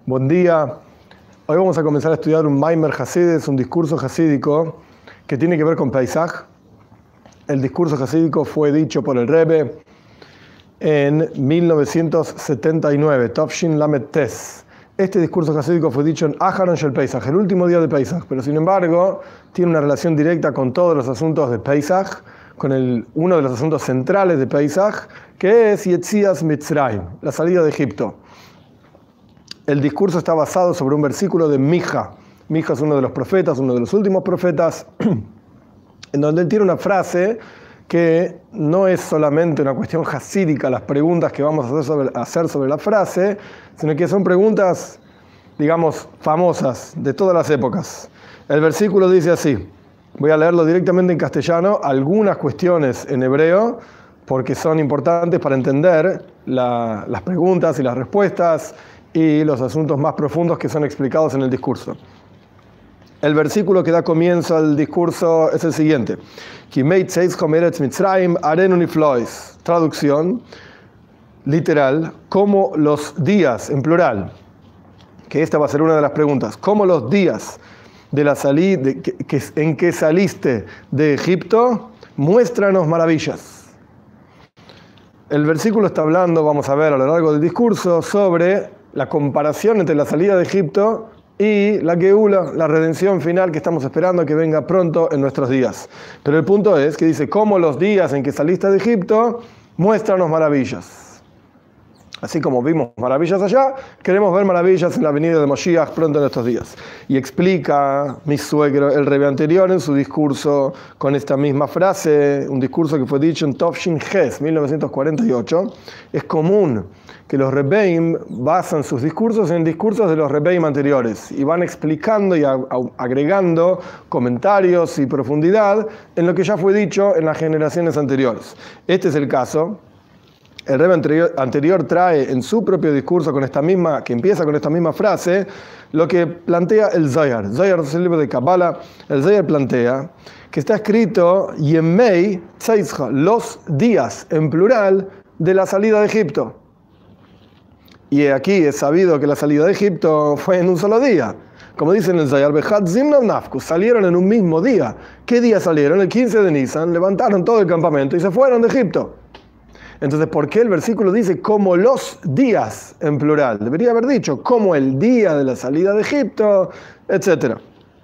Buen día. Hoy vamos a comenzar a estudiar un Maimer Hasides, un discurso hasídico que tiene que ver con Pesaj. El discurso hasídico fue dicho por el Rebbe en 1979, Tovshin Lamed Tes. Este discurso hasídico fue dicho en Aharon Shel Pesaj, el último día de Pesaj, pero sin embargo tiene una relación directa con todos los asuntos de Pesaj, con uno de los asuntos centrales de Pesaj, que es Yetzias Mitzrayim, la salida de Egipto. El discurso está basado sobre un versículo de Mija. Mija es uno de los profetas, uno de los últimos profetas, en donde él tiene una frase que no es solamente una cuestión hasídica, las preguntas que vamos a hacer sobre la frase, sino que son preguntas, digamos, famosas de todas las épocas. El versículo dice así, voy a leerlo directamente en castellano, algunas cuestiones en hebreo, porque son importantes para entender las preguntas y las respuestas, y los asuntos más profundos que son explicados en el discurso. El versículo que da comienzo al discurso es el siguiente. Traducción literal, como los días, en plural, que esta va a ser una de las preguntas, como los días de la en que saliste de Egipto, muéstranos maravillas. El versículo está hablando, vamos a ver a lo largo del discurso, sobre la comparación entre la salida de Egipto y la Geula, la redención final que estamos esperando que venga pronto en nuestros días. Pero el punto es que dice, como los días en que saliste de Egipto, muéstranos maravillas. Así como vimos maravillas allá, queremos ver maravillas en la venida de Moshiach pronto en estos días. Y explica mi suegro, el Rebbe anterior, en su discurso con esta misma frase, un discurso que fue dicho en Tovshin Ches, 1948. Es común que los Rebbeim basan sus discursos en discursos de los Rebbeim anteriores y van explicando y agregando comentarios y profundidad en lo que ya fue dicho en las generaciones anteriores. Este es el caso. El Rebbe anterior trae en su propio discurso que empieza con esta misma frase, lo que plantea el Zohar. Zohar es el libro de Kabbalah. El Zohar plantea que está escrito Yemei Tzeischa, los días en plural de la salida de Egipto. Y aquí es sabido que la salida de Egipto fue en un solo día. Como dicen en el Zohar, salieron en un mismo día. ¿Qué día salieron? El 15 de Nisan, levantaron todo el campamento y se fueron de Egipto. Entonces, ¿por qué el versículo dice como los días en plural? Debería haber dicho como el día de la salida de Egipto, etc.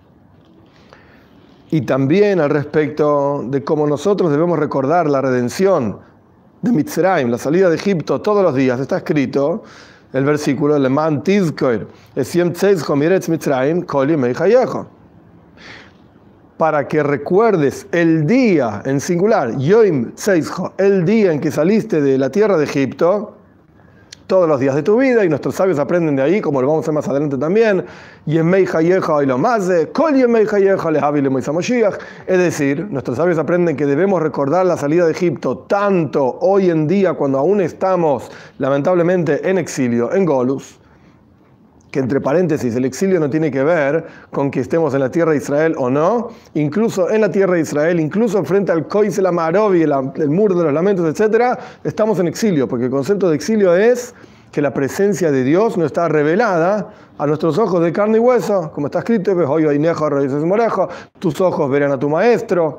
Y también al respecto de cómo nosotros debemos recordar la redención de Mitzrayim, la salida de Egipto todos los días. Está escrito el versículo, Leman Tizkoir, Esiem Tzeischo Miretz Mitzrayim, Kol Yemei Chayecho. Para que recuerdes el día en singular, Yoim Tzeischo, el día en que saliste de la tierra de Egipto, todos los días de tu vida, y nuestros sabios aprenden de ahí, como lo vamos a ver más adelante también, Yemei Chayecho Ilomazeh, Kol Yemei Chayecho Lehavi Lemoisa Moshiach. Es decir, nuestros sabios aprenden que debemos recordar la salida de Egipto, tanto hoy en día, cuando aún estamos lamentablemente en exilio, en Golus, que entre paréntesis, el exilio no tiene que ver con que estemos en la tierra de Israel o no, incluso en la tierra de Israel, incluso frente al Koisel Amarovi, el muro de los lamentos, etc., estamos en exilio, porque el concepto de exilio es que la presencia de Dios no está revelada a nuestros ojos de carne y hueso, como está escrito, tus ojos verán a tu maestro,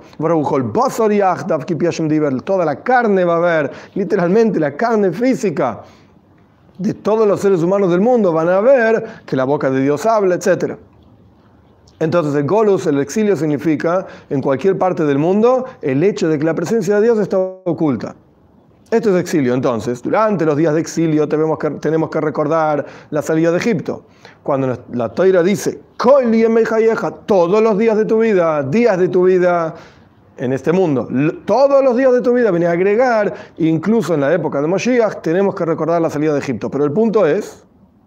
toda la carne va a ver, literalmente la carne física de todos los seres humanos del mundo van a ver que la boca de Dios habla, etc. Entonces el Golus, el exilio, significa en cualquier parte del mundo el hecho de que la presencia de Dios está oculta. Esto es exilio. Entonces, durante los días de exilio tenemos que recordar la salida de Egipto. Cuando la Torah dice Kol Yemei Chayecha, todos los días de tu vida, en este mundo, todos los días de tu vida, venía a agregar, incluso en la época de Moshiach, tenemos que recordar la salida de Egipto. Pero el punto es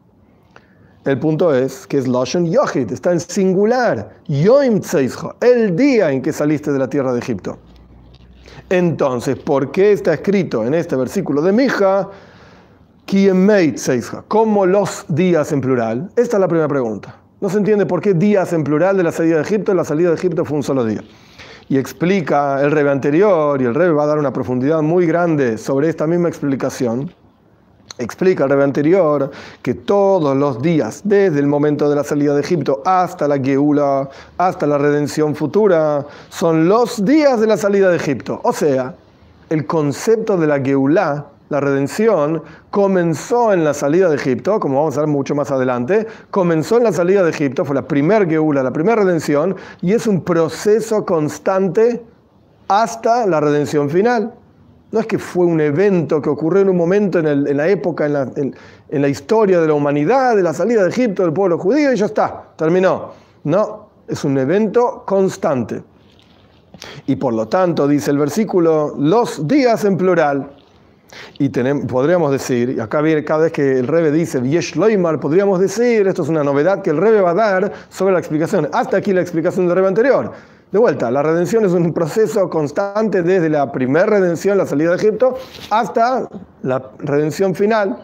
que es Lashon Yochid, está en singular, Yoim Tzeischo, el día en que saliste de la tierra de Egipto. Entonces, ¿por qué está escrito en este versículo de Mija, Yemei Tzeischo, como los días en plural? Esta es la primera pregunta. No se entiende por qué días en plural de la salida de Egipto, la salida de Egipto fue un solo día. Y explica el Rebbe anterior, y el Rebbe va a dar una profundidad muy grande sobre esta misma explicación. Explica el Rebbe anterior que todos los días, desde el momento de la salida de Egipto hasta la Geula, hasta la redención futura, son los días de la salida de Egipto. O sea, el concepto de la Geulá, la redención, comenzó en la salida de Egipto, como vamos a ver mucho más adelante, comenzó en la salida de Egipto, fue la primer Geula, la primera redención, y es un proceso constante hasta la redención final. No es que fue un evento que ocurrió en un momento en la época, en la historia de la humanidad, de la salida de Egipto del pueblo judío y ya está, terminó. No, es un evento constante. Y por lo tanto, dice el versículo, los días en plural. Y podríamos decir, y acá viene cada vez que el Rebbe dice Yesh Loimar, podríamos decir, esto es una novedad que el Rebbe va a dar sobre la explicación. Hasta aquí la explicación del Rebbe anterior. De vuelta, la redención es un proceso constante desde la primera redención, la salida de Egipto, hasta la redención final,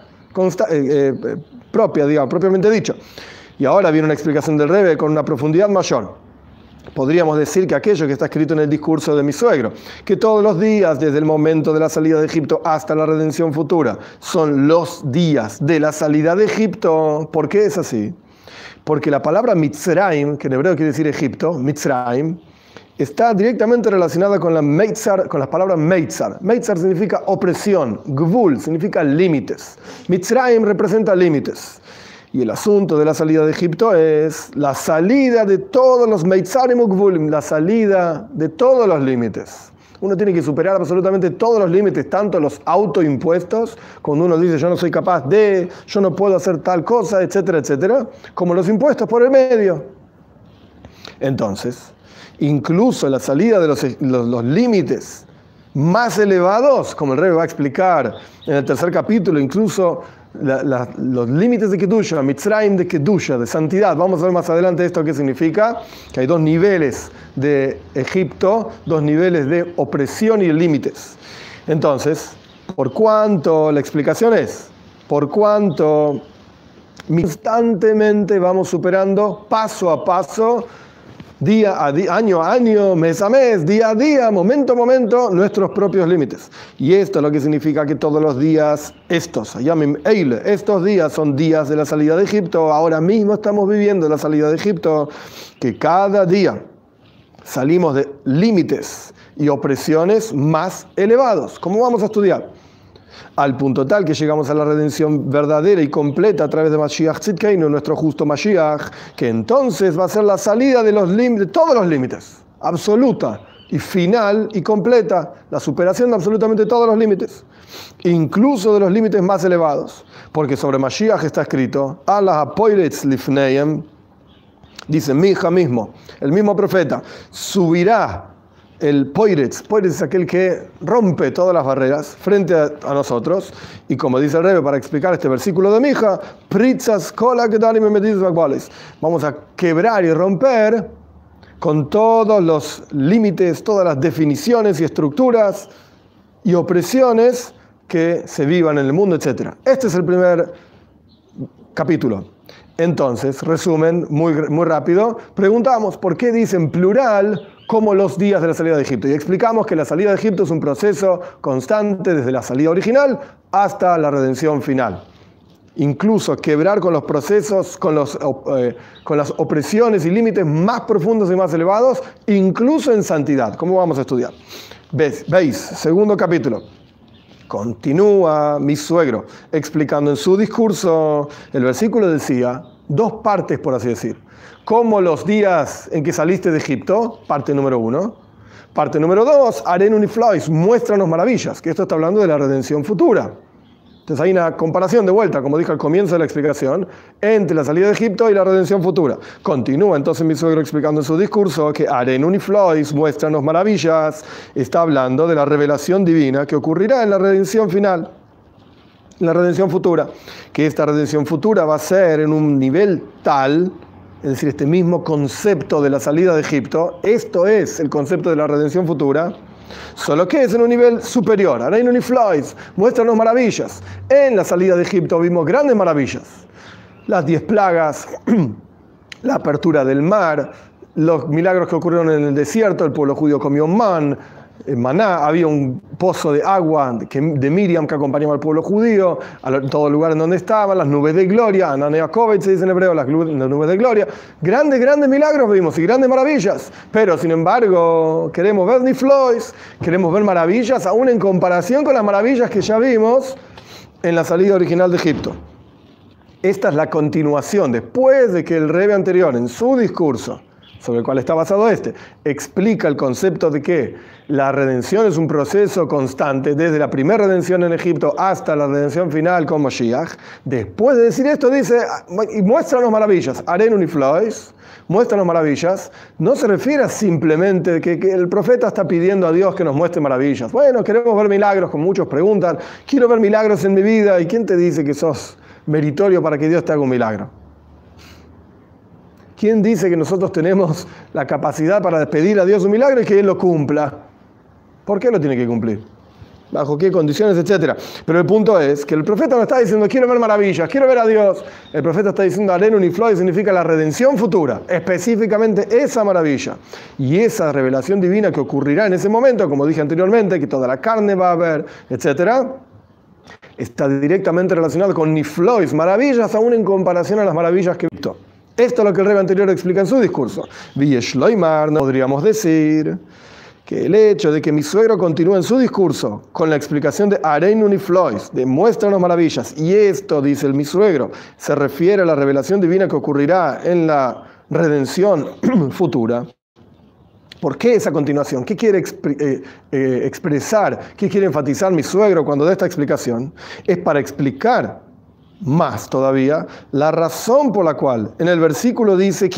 propiamente dicho. Y ahora viene una explicación del Rebbe con una profundidad mayor. Podríamos decir que aquello que está escrito en el discurso de mi suegro, que todos los días desde el momento de la salida de Egipto hasta la redención futura son los días de la salida de Egipto. ¿Por qué es así? Porque la palabra Mitzrayim, que en hebreo quiere decir Egipto, Mitzrayim, está directamente relacionada con con las palabras Meitzar. Meitzar significa opresión, Gvul significa límites. Mitzrayim representa límites. Y el asunto de la salida de Egipto es la salida de todos los Meitzarim Gvulim, la salida de todos los límites. Uno tiene que superar absolutamente todos los límites, tanto los autoimpuestos, cuando uno dice yo no soy capaz de, yo no puedo hacer tal cosa, etcétera, etcétera, como los impuestos por el medio. Entonces, incluso la salida de los límites más elevados, como el Rebbe va a explicar en el tercer capítulo, incluso los límites de Kedusha, Mitzrayim de Kedusha, de santidad. Vamos a ver más adelante esto qué significa, que hay dos niveles de Egipto, dos niveles de opresión y límites. Entonces, por cuanto, la explicación es, por cuanto constantemente vamos superando paso a paso, día a día, año a año, mes a mes, día a día, momento a momento, nuestros propios límites. Y esto es lo que significa que todos los días, estos días son días de la salida de Egipto. Ahora mismo estamos viviendo la salida de Egipto, que cada día salimos de límites y opresiones más elevados. ¿Cómo vamos a estudiar? Al punto tal que llegamos a la redención verdadera y completa a través de Mashiach Tzidkeinu, nuestro justo Mashiach, que entonces va a ser la salida de todos los límites, absoluta y final y completa, la superación de absolutamente todos los límites, incluso de los límites más elevados, porque sobre Mashiach está escrito, Allah hapoiretz lifneim, dice Mija mismo, el mismo profeta, subirá el Poiretz es aquel que rompe todas las barreras frente a nosotros. Y como dice el Rebbe para explicar este versículo de Mija, vamos a quebrar y romper con todos los límites, todas las definiciones y estructuras y opresiones que se vivan en el mundo, etc. Este es el primer capítulo. Entonces, resumen, muy rápido, preguntamos por qué dice en plural como los días de la salida de Egipto. Y explicamos que la salida de Egipto es un proceso constante desde la salida original hasta la redención final. Incluso quebrar con los procesos, con las opresiones y límites más profundos y más elevados, incluso en santidad. ¿Cómo vamos a estudiar? ¿Veis? Segundo capítulo. Continúa mi suegro explicando en su discurso, el versículo decía, dos partes por así decir. Como los días en que saliste de Egipto, parte número 1. Parte número 2, Arenun y Flois, muéstranos maravillas, que esto está hablando de la redención futura. Entonces hay una comparación de vuelta, como dije al comienzo de la explicación, entre la salida de Egipto y la redención futura. Continúa entonces mi suegro explicando en su discurso que Arenun y Flois, muéstranos maravillas, está hablando de la revelación divina que ocurrirá en la redención final, en la redención futura. Que esta redención futura va a ser en un nivel tal, es decir, este mismo concepto de la salida de Egipto, esto es el concepto de la redención futura, solo que es en un nivel superior. Arenun y Flois, muéstranos maravillas. En la salida de Egipto vimos grandes maravillas. Las 10 plagas, la apertura del mar, los milagros que ocurrieron en el desierto, el pueblo judío comió man, maná, había un pozo de agua de Miriam que acompañaba al pueblo judío, en todo lugar en donde estaban, las nubes de gloria, Ananea Kovet se dice en hebreo, las nubes de gloria. Grandes milagros vimos y grandes maravillas, pero sin embargo queremos ver niflois, queremos ver maravillas, aún en comparación con las maravillas que ya vimos en la salida original de Egipto. Esta es la continuación, después de que el Rebbe anterior, en su discurso, sobre el cual está basado explica el concepto de que la redención es un proceso constante, desde la primera redención en Egipto hasta la redención final con Moshiach. Después de decir esto, dice, y muéstranos maravillas, Arenu Niflois, muéstranos maravillas. No se refiere a simplemente que el profeta está pidiendo a Dios que nos muestre maravillas. Bueno, queremos ver milagros, como muchos preguntan, quiero ver milagros en mi vida, ¿y quién te dice que sos meritorio para que Dios te haga un milagro? ¿Quién dice que nosotros tenemos la capacidad para pedir a Dios un milagro y que Él lo cumpla? ¿Por qué lo tiene que cumplir? ¿Bajo qué condiciones, etcétera? Pero el punto es que el profeta no está diciendo quiero ver maravillas, quiero ver a Dios. El profeta está diciendo Arenu Niflois, significa la redención futura, específicamente esa maravilla. Y esa revelación divina que ocurrirá en ese momento, como dije anteriormente, que toda la carne va a ver, etcétera, está directamente relacionado con Niflois, maravillas aún en comparación a las maravillas que he visto. Esto es lo que el Rebbe anterior explica en su discurso. Villeshloimar, no podríamos decir que el hecho de que mi suegro continúe en su discurso con la explicación de Arenu Niflois, de muéstranos maravillas, y esto, dice el mi suegro, se refiere a la revelación divina que ocurrirá en la redención futura. ¿Por qué esa continuación? ¿Qué quiere expresar? ¿Qué quiere enfatizar mi suegro cuando da esta explicación? Es para explicar más todavía la razón por la cual en el versículo dice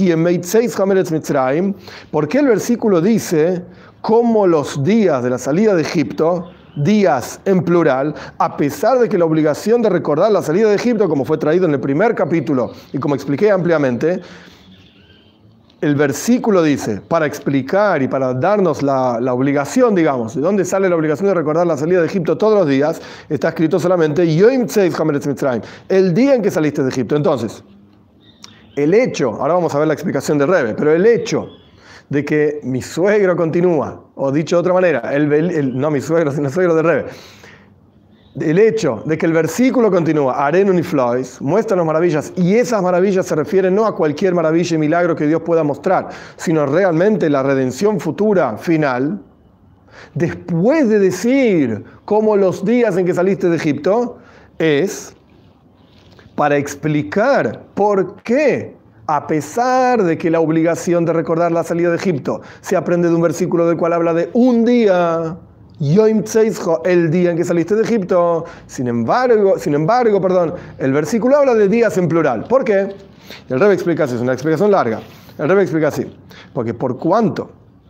¿por qué el versículo dice como los días de la salida de Egipto, días en plural, a pesar de que la obligación de recordar la salida de Egipto, como fue traído en el primer capítulo y como expliqué ampliamente, el versículo dice, para explicar y para darnos la obligación, digamos, de dónde sale la obligación de recordar la salida de Egipto todos los días, está escrito solamente el día en que saliste de Egipto. Entonces, el hecho, ahora vamos a ver la explicación de Rebbe, pero el hecho de que mi suegro continúa, o dicho de otra manera, no mi suegro, sino el suegro de Rebbe, el hecho de que el versículo continúa, Arenu Niflois, muestra las maravillas, y esas maravillas se refieren no a cualquier maravilla y milagro que Dios pueda mostrar, sino realmente la redención futura, final, después de decir cómo los días en que saliste de Egipto, es para explicar por qué, a pesar de que la obligación de recordar la salida de Egipto se aprende de un versículo del cual habla de un día, Yom Tzeisho, el día en que saliste de Egipto. Sin embargo, el versículo habla de días en plural. ¿Por qué? El Rebbe explica así, es una explicación larga. El Rebbe explica así, porque por cuanto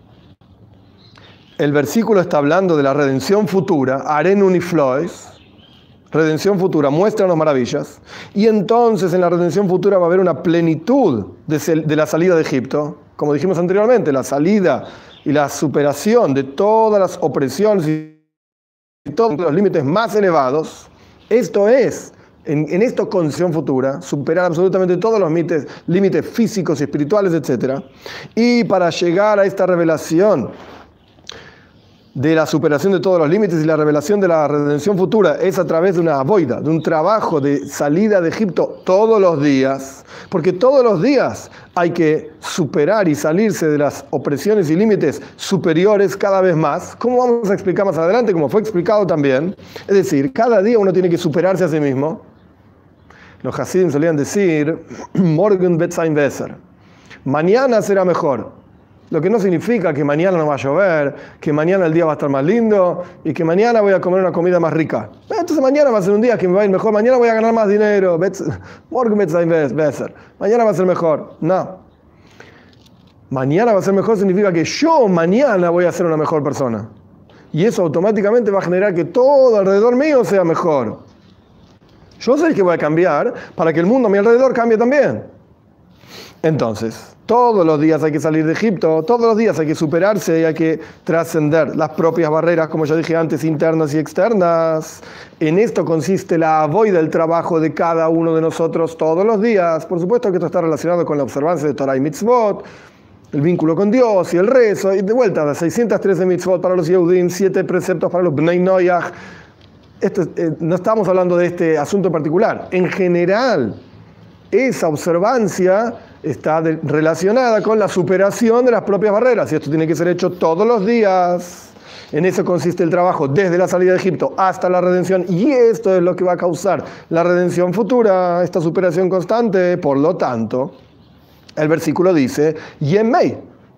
el versículo está hablando de la redención futura, Arenu Niflois, redención futura, muéstranos maravillas, y entonces en la redención futura va a haber una plenitud de la salida de Egipto, como dijimos anteriormente, la salida y la superación de todas las opresiones y todos los límites más elevados. Esto es, en esta condición futura, superar absolutamente todos los límites físicos y espirituales, etc. Y para llegar a esta revelación de la superación de todos los límites y la revelación de la redención futura es a través de una avoida, de un trabajo de salida de Egipto todos los días, porque todos los días hay que superar y salirse de las opresiones y límites superiores cada vez más, como vamos a explicar más adelante, como fue explicado también. Es decir, cada día uno tiene que superarse a sí mismo. Los Hasidim solían decir, Morgen wird sein besser, mañana será mejor. Lo que no significa que mañana no va a llover, que mañana el día va a estar más lindo y que mañana voy a comer una comida más rica. Entonces mañana va a ser un día que me va a ir mejor, mañana voy a ganar más dinero. Morgen wird sein besser. Mañana va a ser mejor. No. Mañana va a ser mejor significa que yo mañana voy a ser una mejor persona. Y eso automáticamente va a generar que todo alrededor mío sea mejor. Yo sé que voy a cambiar para que el mundo a mi alrededor cambie también. Entonces, todos los días hay que salir de Egipto, todos los días hay que superarse y hay que trascender las propias barreras, como ya dije antes, internas y externas. En esto consiste la avoida del trabajo de cada uno de nosotros todos los días. Por supuesto que esto está relacionado con la observancia de Torah y Mitzvot, el vínculo con Dios y el rezo, y de vuelta, 613 mitzvot para los Yehudim, 7 preceptos para los Bnei Noach. No estamos hablando de este asunto particular. En general, esa observancia está relacionada con la superación de las propias barreras, y esto tiene que ser hecho todos los días. En eso consiste el trabajo desde la salida de Egipto hasta la redención, y esto es lo que va a causar la redención futura, esta superación constante. Por lo tanto, el versículo dice Yemei,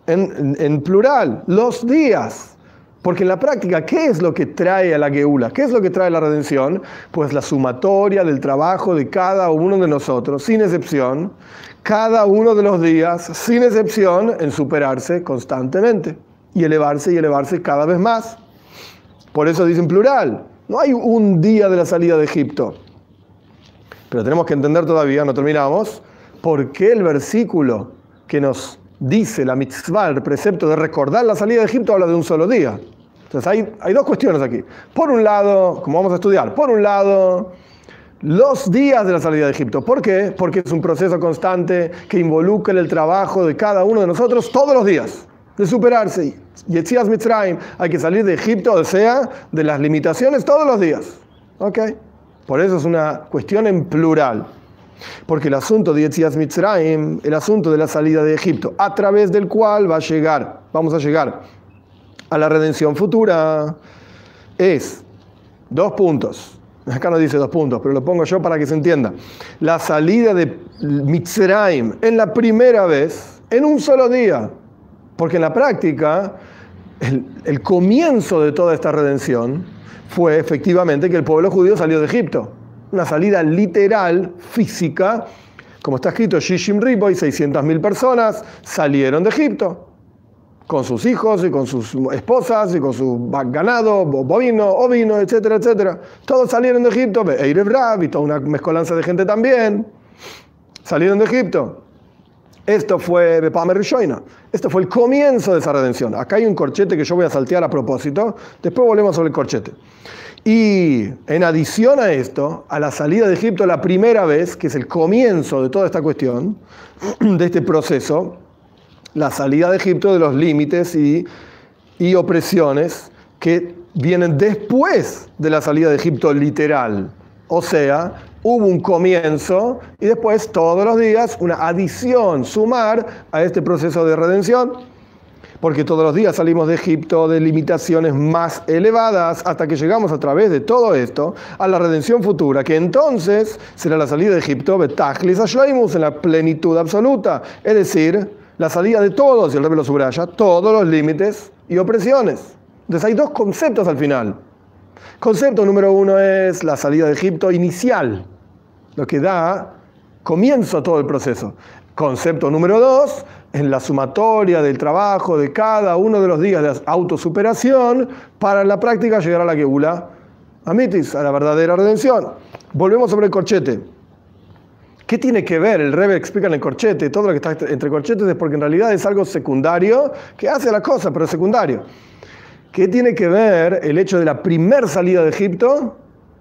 en plural, los días. Porque en la práctica, ¿qué es lo que trae a la Geula? ¿Qué es lo que trae la redención? Pues la sumatoria del trabajo de cada uno de nosotros, sin excepción, cada uno de los días, sin excepción, en superarse constantemente y elevarse cada vez más. Por eso dice en plural, no hay un día de la salida de Egipto. Pero tenemos que entender todavía, no terminamos, por qué el versículo que nos dice la mitzvah, el precepto de recordar la salida de Egipto, habla de un solo día. Entonces hay dos cuestiones aquí. Por un lado, como vamos a estudiar, por un lado, los días de la salida de Egipto. ¿Por qué? Porque es un proceso constante que involucra el trabajo de cada uno de nosotros todos los días, de superarse. Yetzias Mitzrayim, hay que salir de Egipto, o sea, de las limitaciones todos los días. ¿Ok? Por eso es una cuestión en plural. Porque el asunto de Yetzias Mitzrayim, el asunto de la salida de Egipto, a través del cual vamos a llegar a la redención futura, es 2 puntos. Acá no dice 2 puntos, pero lo pongo yo para que se entienda. La salida de Mitzrayim en la primera vez, en un solo día. Porque en la práctica, el comienzo de toda esta redención fue efectivamente que el pueblo judío salió de Egipto. Una salida literal, física, como está escrito, Shishim Riboy, 600.000 personas salieron de Egipto, con sus hijos y con sus esposas y con su ganado, bovino, ovino, etcétera, etcétera. Todos salieron de Egipto, Eirev Rav y toda una mezcolanza de gente también. Salieron de Egipto. Esto fue Bepamer Rishoina. Esto fue el comienzo de esa redención. Acá hay un corchete que yo voy a saltear a propósito. Después volvemos sobre el corchete. Y en adición a esto, a la salida de Egipto la primera vez, que es el comienzo de toda esta cuestión, de este proceso, la salida de Egipto de los límites y opresiones que vienen después de la salida de Egipto literal. O sea, hubo un comienzo y después todos los días una adición, sumar a este proceso de redención. Porque todos los días salimos de Egipto de limitaciones más elevadas hasta que llegamos a través de todo esto a la redención futura, que entonces será la salida de Egipto betachlis ashleimus, en la plenitud absoluta, es decir, la salida de todos, y el Rebbe lo subraya, todos los límites y opresiones. Entonces hay 2 conceptos al final. Concepto número 1 es la salida de Egipto inicial, lo que da comienzo a todo el proceso. Concepto número 2, en la sumatoria del trabajo de cada uno de los días de autosuperación para en la práctica llegar a la Geula Amitis, a la verdadera redención. Volvemos sobre el corchete. ¿Qué tiene que ver? El Rebbe explica en el corchete, todo lo que está entre corchetes es porque en realidad es algo secundario que hace la cosa, pero es secundario. ¿Qué tiene que ver el hecho de la primer salida de Egipto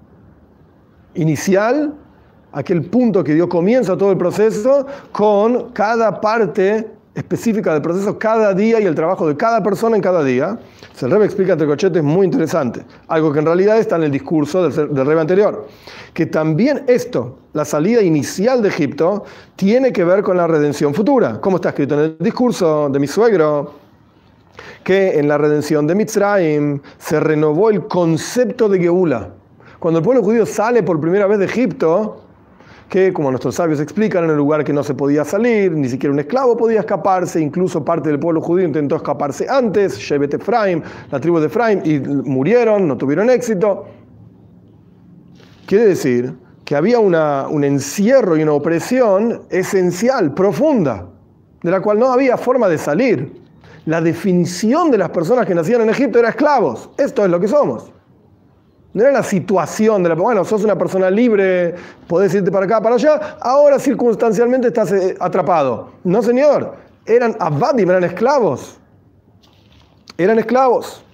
inicial, aquel punto que dio comienzo a todo el proceso, con cada parte específica del proceso, cada día y el trabajo de cada persona en cada día? El Rebbe explica entre corchetes, es muy interesante, algo que en realidad está en el discurso del Rebbe anterior, que también esto, la salida inicial de Egipto, tiene que ver con la redención futura, como está escrito en el discurso de mi suegro, que en la redención de Mitzrayim se renovó el concepto de Geula. Cuando el pueblo judío sale por primera vez de Egipto, que, como nuestros sabios explican, en el lugar que no se podía salir, ni siquiera un esclavo podía escaparse, incluso parte del pueblo judío intentó escaparse antes, Shevet Efraim, la tribu de Efraim, y murieron, no tuvieron éxito. Quiere decir que había un encierro y una opresión esencial, profunda, de la cual no había forma de salir. La definición de las personas que nacían en Egipto era esclavos. Esto es lo que somos. No era la situación de bueno, sos una persona libre, podés irte para acá, para allá, ahora circunstancialmente estás atrapado. No, señor, eran abadim, eran esclavos. Eran esclavos.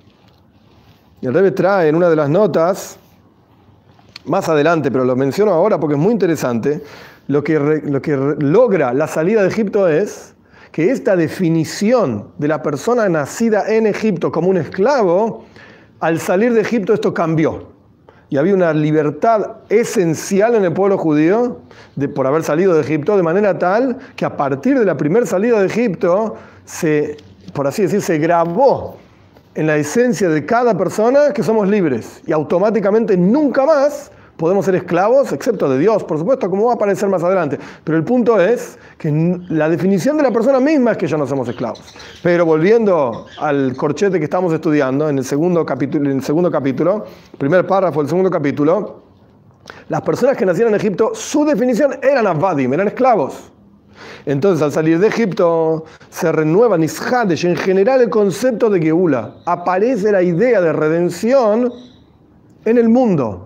Y el Rebbe trae en una de las notas, más adelante, pero lo menciono ahora porque es muy interesante, lo que logra la salida de Egipto es que esta definición de la persona nacida en Egipto como un esclavo, al salir de Egipto esto cambió. Y había una libertad esencial en el pueblo judío por haber salido de Egipto, de manera tal que a partir de la primera salida de Egipto, por así decir, se grabó en la esencia de cada persona que somos libres. Y automáticamente nunca más podemos ser esclavos, excepto de Dios, por supuesto, como va a aparecer más adelante. Pero el punto es que la definición de la persona misma es que ya no somos esclavos. Pero volviendo al corchete que estamos estudiando, en el segundo capítulo, primer párrafo del segundo capítulo, las personas que nacieron en Egipto, su definición eran avadim, eran esclavos. Entonces, al salir de Egipto, se renueva Nishadesh, en general el concepto de Geula. Aparece la idea de redención en el mundo.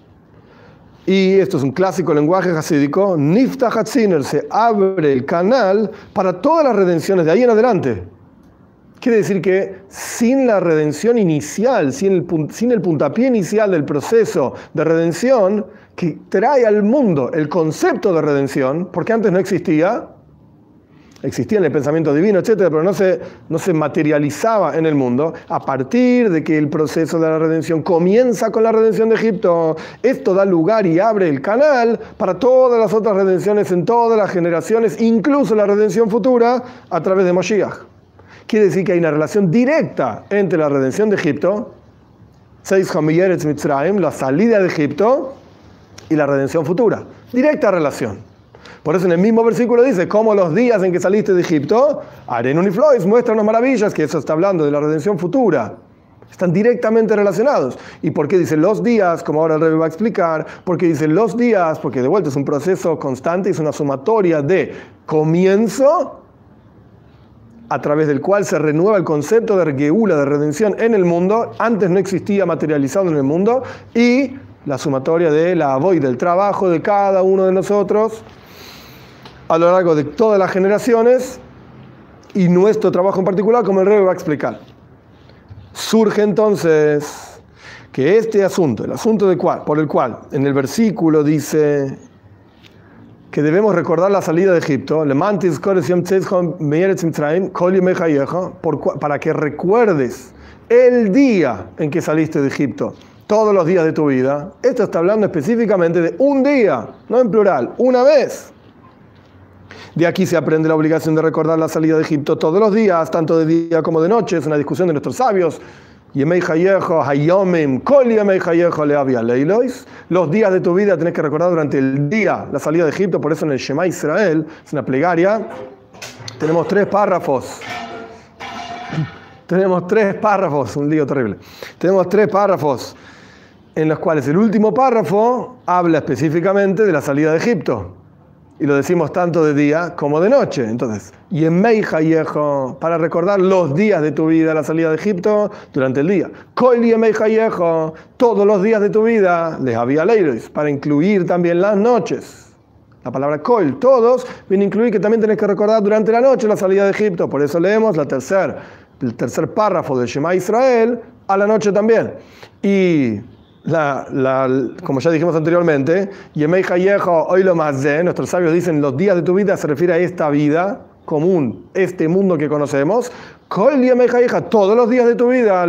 Y esto es un clásico lenguaje hasídico. Niftach Hatziner, se abre el canal para todas las redenciones de ahí en adelante. Quiere decir que sin la redención inicial, sin el puntapié inicial del proceso de redención que trae al mundo el concepto de redención, porque antes no existía en el pensamiento divino, etcétera, pero no se materializaba en el mundo. A partir de que el proceso de la redención comienza con la redención de Egipto, esto da lugar y abre el canal para todas las otras redenciones en todas las generaciones, incluso la redención futura a través de Moshiach. Quiere decir que hay una relación directa entre la redención de Egipto, la salida de Egipto, y la redención futura. Directa relación. Por eso en el mismo versículo dice, como los días en que saliste de Egipto, Aren Uniflois, muéstranos maravillas, que eso está hablando de la redención futura. Están directamente relacionados. ¿Y por qué dice los días? Como ahora el Rebbe va a explicar. ¿Por qué dice los días? Porque de vuelta es un proceso constante, es una sumatoria de comienzo, a través del cual se renueva el concepto de Geula, de redención en el mundo. Antes no existía materializado en el mundo. Y la sumatoria de la avoid, del trabajo de cada uno de nosotros a lo largo de todas las generaciones y nuestro trabajo en particular, como el Rebbe va a explicar. Surge entonces que este asunto, el asunto por el cual en el versículo dice que debemos recordar la salida de Egipto, para que recuerdes el día en que saliste de Egipto, todos los días de tu vida. Esto está hablando específicamente de un día, no en plural, una vez. De aquí se aprende la obligación de recordar la salida de Egipto todos los días, tanto de día como de noche. Es una discusión de nuestros sabios. Los días de tu vida tenés que recordar durante el día la salida de Egipto. Por eso en el Shema Israel, es una plegaria, tenemos tres párrafos, un lío terrible. Tenemos tres párrafos en los cuales el último párrafo habla específicamente de la salida de Egipto. Y lo decimos tanto de día como de noche. Entonces, Yemei Hayejo, para recordar los días de tu vida, la salida de Egipto durante el día. Kol Yemei Hayejo, todos los días de tu vida, les había leiros, para incluir también las noches. La palabra Kol, todos, viene a incluir que también tenés que recordar durante la noche la salida de Egipto. Por eso leemos el tercer párrafo del Shema Israel a la noche también. Y como ya dijimos anteriormente, Yemei Hayejo, hoy lo más de, nuestros sabios dicen los días de tu vida se refiere a esta vida común, este mundo que conocemos. Kol Yemei Hayejo, todos los días de tu vida,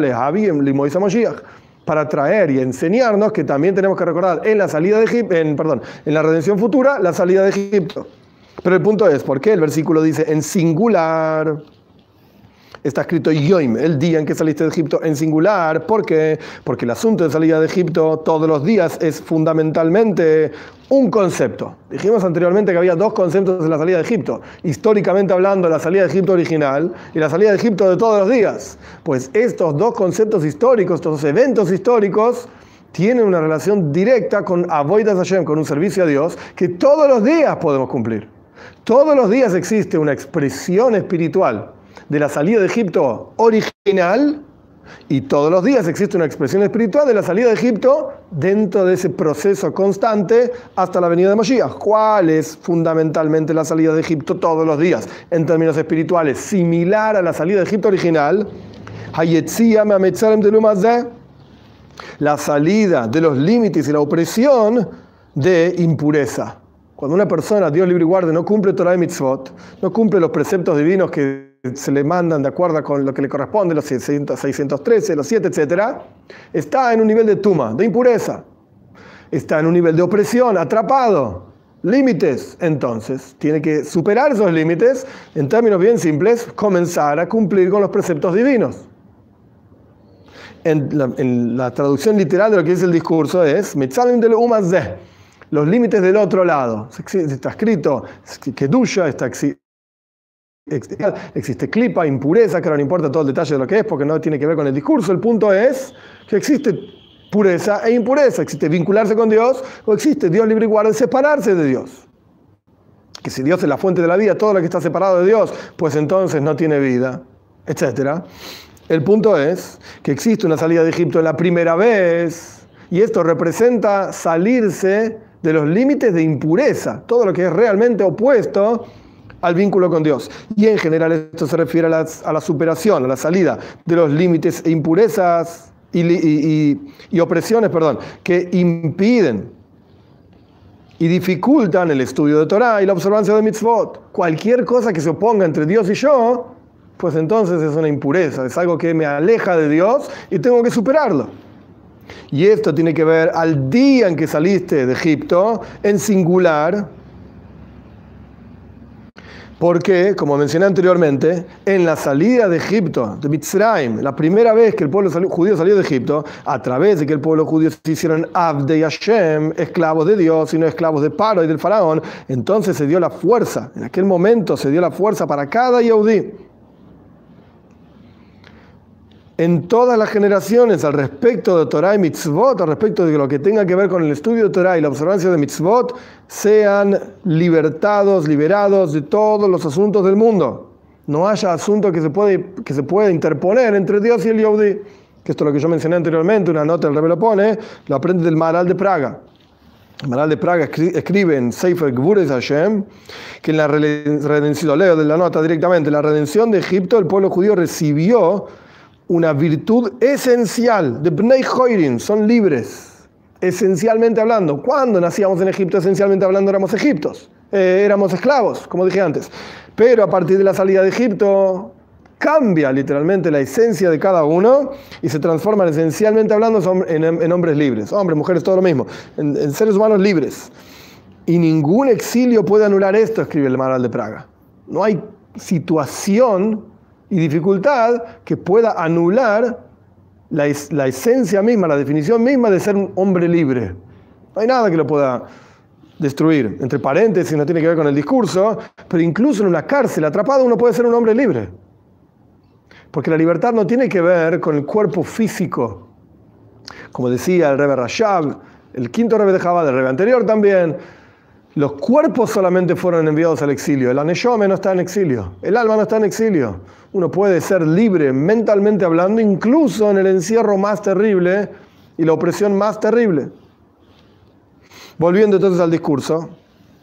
para traer y enseñarnos que también tenemos que recordar en la salida de Egipto, en la redención futura, la salida de Egipto. Pero el punto es, ¿por qué el versículo dice en singular? Está escrito Yoim, el día en que saliste de Egipto, en singular. ¿Por qué? Porque el asunto de salida de Egipto todos los días es fundamentalmente un concepto. Dijimos anteriormente que había dos conceptos de la salida de Egipto. Históricamente hablando, la salida de Egipto original y la salida de Egipto de todos los días. Pues estos dos conceptos históricos, estos eventos históricos, tienen una relación directa con Avodas Hashem, con un servicio a Dios, que todos los días podemos cumplir. Todos los días existe una expresión espiritual de la salida de Egipto original, y todos los días existe una expresión espiritual de la salida de Egipto dentro de ese proceso constante hasta la venida de Moshiach. ¿Cuál es fundamentalmente la salida de Egipto todos los días en términos espirituales? Similar a la salida de Egipto original, la salida de los límites y la opresión de impureza. Cuando una persona, Dios libre y guarde, no cumple Torah y Mitzvot, no cumple los preceptos divinos que se le mandan de acuerdo con lo que le corresponde, los 613, los 7, etc., está en un nivel de tuma, de impureza. Está en un nivel de opresión, atrapado. Límites. Entonces, tiene que superar esos límites, en términos bien simples, comenzar a cumplir con los preceptos divinos. En la traducción literal de lo que dice el discurso es Mitzalim del Umazeh, los límites del otro lado. Está escrito Kedusha, existe klipa, impureza, que no importa todo el detalle de lo que es, porque no tiene que ver con el discurso. El punto es que existe pureza e impureza, existe vincularse con Dios o existe Dios libre y guarde separarse de Dios. Que si Dios es la fuente de la vida, todo lo que está separado de Dios, pues entonces no tiene vida, etc. El punto es que existe una salida de Egipto en la primera vez y esto representa salirse de los límites de impureza, todo lo que es realmente opuesto al vínculo con Dios. Y en general esto se refiere a la superación, a la salida de los límites e impurezas y opresiones, que impiden y dificultan el estudio de Torah y la observancia de mitzvot. Cualquier cosa que se oponga entre Dios y yo, pues entonces es una impureza, es algo que me aleja de Dios y tengo que superarlo. Y esto tiene que ver al día en que saliste de Egipto, en singular, porque, como mencioné anteriormente, en la salida de Egipto, de Mitzrayim, la primera vez que el pueblo judío salió de Egipto, a través de que el pueblo judío se hicieron Abdei Hashem, esclavos de Dios y no esclavos de Paro y del faraón, entonces se dio la fuerza, en aquel momento se dio la fuerza para cada Yehudí. En todas las generaciones, al respecto de Torah y Mitzvot, al respecto de lo que tenga que ver con el estudio de Torah y la observancia de Mitzvot, sean liberados de todos los asuntos del mundo. No haya asunto que se pueda interponer entre Dios y el Yehudí. Que esto es lo que yo mencioné anteriormente, una nota el Rebbe lo pone, lo aprende del Maharal de Praga. El Maharal de Praga escribe en Sefer Gvuras Hashem que en la redención, lo leo de la nota directamente, en la redención de Egipto el pueblo judío recibió una virtud esencial de Bnei Joirin, son libres, esencialmente hablando. Cuando nacíamos en Egipto, esencialmente hablando, éramos éramos esclavos, como dije antes. Pero a partir de la salida de Egipto, cambia literalmente la esencia de cada uno y se transforman esencialmente hablando en hombres libres. Hombres, mujeres, todo lo mismo, en seres humanos libres. Y ningún exilio puede anular esto, escribe el Maharal de Praga. No hay situación y dificultad que pueda anular la esencia misma, la definición misma de ser un hombre libre. No hay nada que lo pueda destruir. Entre paréntesis, no tiene que ver con el discurso, pero incluso en una cárcel atrapado uno puede ser un hombre libre. Porque la libertad no tiene que ver con el cuerpo físico. Como decía el Rebbe Rashab, el quinto Rebbe de Chabad, el Rebbe anterior también, los cuerpos solamente fueron enviados al exilio. El aneshome no está en exilio. El alma no está en exilio. Uno puede ser libre mentalmente hablando, incluso en el encierro más terrible y la opresión más terrible. Volviendo entonces al discurso.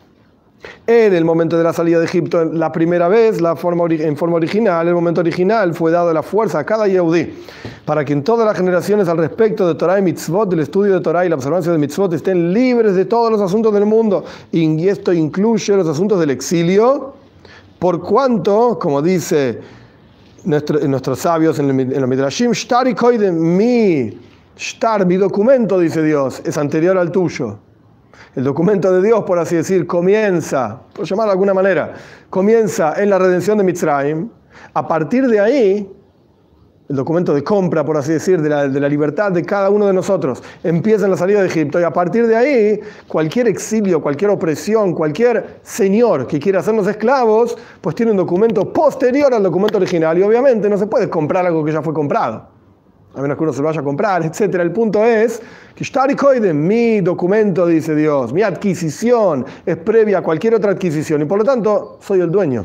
En el momento de la salida de Egipto, la primera vez, en forma original, el momento original fue dado la fuerza a cada Yehudí para que en todas las generaciones al respecto de Torah y Mitzvot, del estudio de Torah y la observancia de Mitzvot, estén libres de todos los asuntos del mundo. Y esto incluye los asuntos del exilio, por cuanto, como dice nuestros sabios en los Midrashim, Shtar y Koidem, mi documento, dice Dios, es anterior al tuyo. El documento de Dios, por así decir, comienza, por llamarlo de alguna manera, comienza en la redención de Mitzrayim. A partir de ahí, el documento de compra, por así decir, de la libertad de cada uno de nosotros, empieza en la salida de Egipto. Y a partir de ahí, cualquier exilio, cualquier opresión, cualquier señor que quiera hacernos esclavos, pues tiene un documento posterior al documento original. Y obviamente no se puede comprar algo que ya fue comprado, a menos que uno se lo vaya a comprar, etc. El punto es que mi documento, dice Dios, mi adquisición es previa a cualquier otra adquisición y por lo tanto soy el dueño.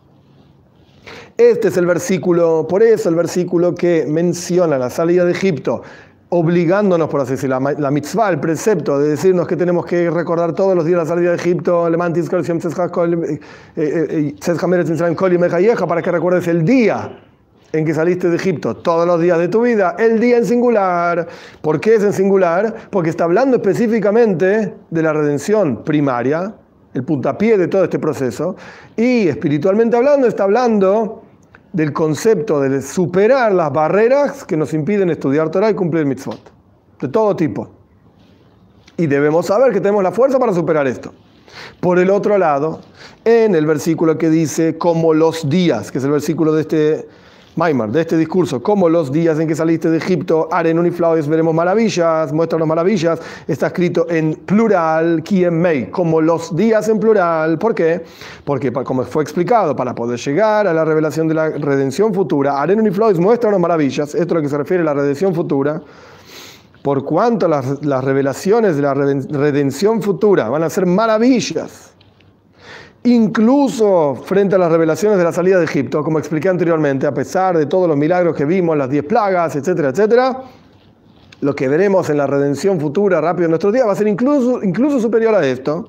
Este es el versículo, por eso el versículo que menciona la salida de Egipto, obligándonos, por así decirlo, la mitzvah, el precepto de decirnos que tenemos que recordar todos los días la salida de Egipto, para que recuerdes el día en que saliste de Egipto, todos los días de tu vida, el día en singular. ¿Por qué es en singular? Porque está hablando específicamente de la redención primaria, el puntapié de todo este proceso. Y espiritualmente hablando, está hablando del concepto de superar las barreras que nos impiden estudiar Torah y cumplir mitzvot, de todo tipo. Y debemos saber que tenemos la fuerza para superar esto. Por el otro lado, en el versículo que dice, como los días, que es el versículo de este Maimar, de este discurso, como los días en que saliste de Egipto, Arenun y Flaus, veremos maravillas, muéstranos maravillas, está escrito en plural, Kiem Mei, como los días en plural. ¿Por qué? Porque, como fue explicado, para poder llegar a la revelación de la redención futura, Arenun y Flaus, muéstranos maravillas, esto es lo que se refiere a la redención futura, por cuanto las revelaciones de la redención futura van a ser maravillas, incluso frente a las revelaciones de la salida de Egipto, como expliqué anteriormente, a pesar de todos los milagros que vimos, las 10 plagas, etcétera, etcétera, lo que veremos en la redención futura rápido en nuestros días va a ser incluso superior a esto.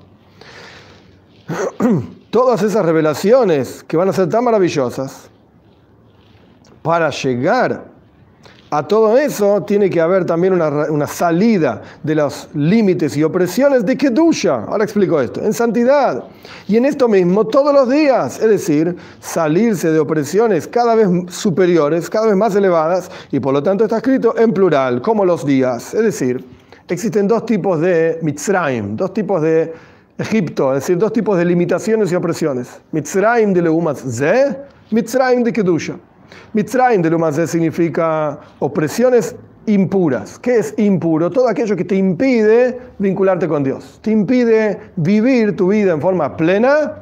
Todas esas revelaciones que van a ser tan maravillosas, para llegar a todo eso tiene que haber también una salida de los límites y opresiones de Kedusha. Ahora explico esto. En santidad. Y en esto mismo todos los días. Es decir, salirse de opresiones cada vez superiores, cada vez más elevadas. Y por lo tanto está escrito en plural, como los días. Es decir, existen dos tipos de Mitzrayim, dos tipos de Egipto. Es decir, dos tipos de limitaciones y opresiones. Mitzrayim de Leumat Ze, Mitzrayim de Kedusha. Mitzrayim de Leumat Ze significa opresiones impuras. ¿Qué es impuro? Todo aquello que te impide vincularte con Dios. Te impide vivir tu vida en forma plena,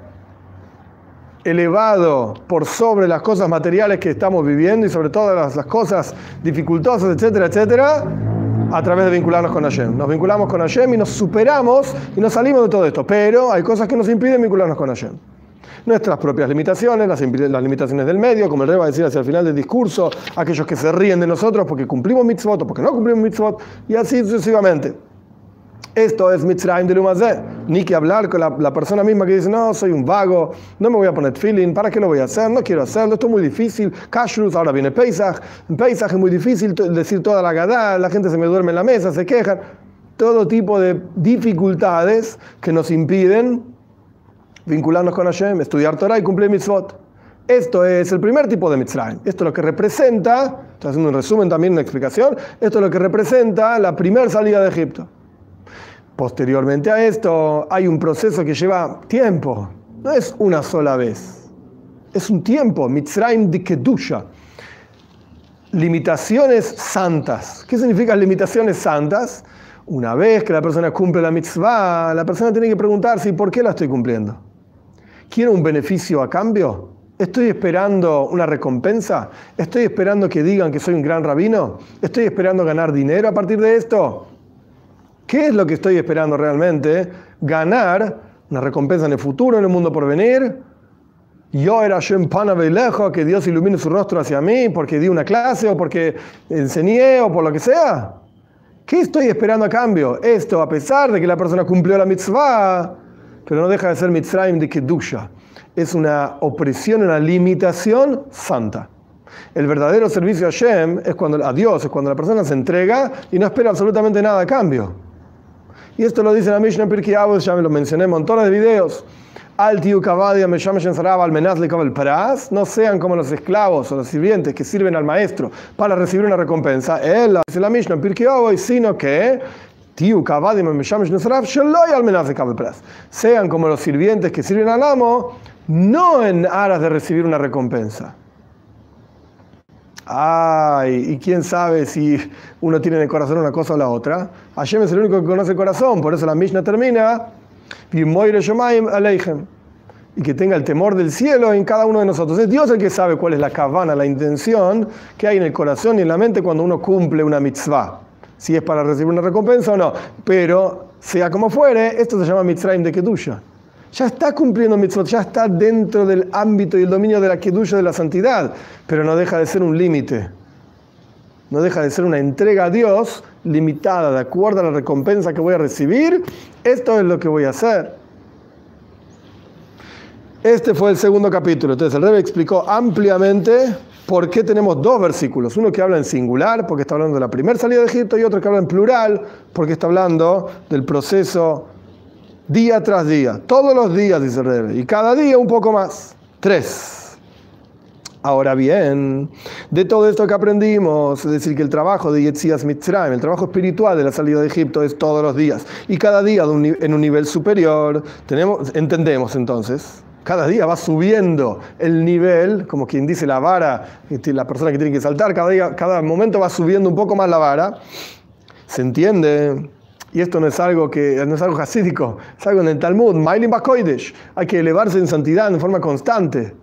elevado por sobre las cosas materiales que estamos viviendo y sobre todas las cosas dificultosas, etcétera, etcétera, a través de vincularnos con Hashem. Nos vinculamos con Hashem y nos superamos y nos salimos de todo esto. Pero hay cosas que nos impiden vincularnos con Hashem. Nuestras propias limitaciones, las limitaciones del medio, como el Rebbe va a decir hacia el final del discurso, aquellos que se ríen de nosotros porque cumplimos mitzvot o porque no cumplimos mitzvot, y así sucesivamente. Esto es Mitzrayim de Leumat Ze. Ni que hablar con la persona misma que dice, no, soy un vago, no me voy a poner tefilin, ¿para qué lo voy a hacer? No quiero hacerlo, esto es muy difícil. Kashrus, ahora viene Pesach. En Pesach es muy difícil decir toda la gadá, la gente se me duerme en la mesa, se quejan. Todo tipo de dificultades que nos impiden vincularnos con Hashem, estudiar Torah y cumplir mitzvot. Esto es el primer tipo de Mitzrayim. Esto es lo que representa, estoy haciendo un resumen también, una explicación, esto es lo que representa la primera salida de Egipto. Posteriormente a esto hay un proceso que lleva tiempo, no es una sola vez, es un tiempo, Mitzrayim de Kedusha. Limitaciones santas. ¿Qué significan limitaciones santas? Una vez que la persona cumple la mitzvah, la persona tiene que preguntarse, ¿y por qué la estoy cumpliendo? ¿Quiero un beneficio a cambio? ¿Estoy esperando una recompensa? ¿Estoy esperando que digan que soy un gran rabino? ¿Estoy esperando ganar dinero a partir de esto? ¿Qué es lo que estoy esperando realmente? ¿Ganar una recompensa en el futuro, en el mundo por venir? Yo era Shem Pana Veilejo, que Dios ilumine su rostro hacia mí porque di una clase o porque enseñé o por lo que sea. ¿Qué estoy esperando a cambio? Esto, a pesar de que la persona cumplió la mitzvah, pero no deja de ser Mitzrayim de Kedusha. Es una opresión, una limitación santa. El verdadero servicio a Hashem a Dios es cuando la persona se entrega y no espera absolutamente nada a cambio. Y esto lo dice la Mishnah en Pirkei Avot, ya me lo mencioné en montones de videos. No sean como los esclavos o los sirvientes que sirven al maestro para recibir una recompensa. Él dice la Mishnah en Pirkei Avot, sino que sean como los sirvientes que sirven al amo, no en aras de recibir una recompensa. Ay, y quién sabe si uno tiene en el corazón una cosa o la otra. Hashem es el único que conoce el corazón, por eso la Mishnah termina y que tenga el temor del cielo en cada uno de nosotros. Es Dios el que sabe cuál es la kavana, la intención que hay en el corazón y en la mente cuando uno cumple una mitzvah. Si es para recibir una recompensa o no. Pero, sea como fuere, esto se llama Mitzrayim de Kedusha. Ya está cumpliendo mitzvot, ya está dentro del ámbito y el dominio de la Kedusha, de la santidad, pero no deja de ser un límite. No deja de ser una entrega a Dios limitada, de acuerdo a la recompensa que voy a recibir. Esto es lo que voy a hacer. Este fue el segundo capítulo. Entonces el Rebbe explicó ampliamente por qué tenemos dos versículos. Uno que habla en singular, porque está hablando de la primera salida de Egipto, y otro que habla en plural, porque está hablando del proceso día tras día, todos los días, dice el Rebbe, y cada día un poco más. 3. Ahora bien, de todo esto que aprendimos, es decir, que el trabajo de Yetzias Mitzrayim, el trabajo espiritual de la salida de Egipto es todos los días, y cada día en un nivel superior, entendemos entonces, cada día va subiendo el nivel, como quien dice la vara, la persona que tiene que saltar, cada momento va subiendo un poco más la vara, ¿se entiende? Y esto no es algo hasídico, es algo en el Talmud, Mailim Bakoidesh, hay que elevarse en santidad en forma constante.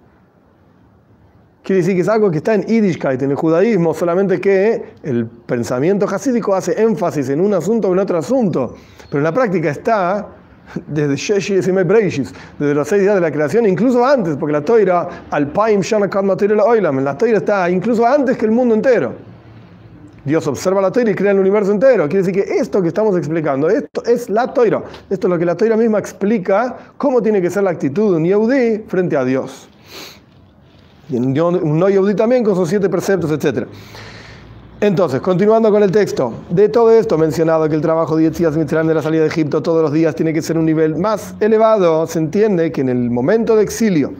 Quiere decir que es algo que está en Yiddishkeit, en el judaísmo, solamente que el pensamiento hasídico hace énfasis en un asunto o en otro asunto. Pero en la práctica está desde Sheshi Simei Breishis, desde los 6 días de la creación, incluso antes, porque la Toira, Alpaim Shana Kad Material Oilam, la Toira está incluso antes que el mundo entero. Dios observa la Toira y crea el universo entero. Quiere decir que esto que estamos explicando, esto es la Toira. Esto es lo que la Toira misma explica, cómo tiene que ser la actitud de un Yehudí frente a Dios. Y un no yehudí también con sus 7 preceptos, etc. Entonces, continuando con el texto, de todo esto mencionado que el trabajo de Yetzias Mitzrayim de la salida de Egipto todos los días tiene que ser un nivel más elevado, se entiende que en el momento de exilio,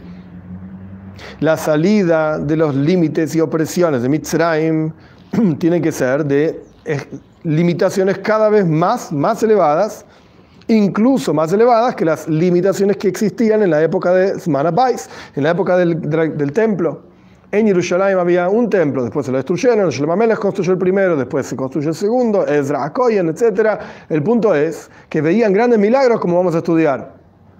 la salida de los límites y opresiones de Mitzrayim tiene que ser de limitaciones cada vez más elevadas, incluso más elevadas que las limitaciones que existían en la época de Zman HaBais, en la época del templo. En Jerusalén había un templo, después se lo destruyeron, Shlomo HaMelech construyó el primero, después se construyó el segundo, Ezra HaKohen, etc. El punto es que veían grandes milagros, como vamos a estudiar.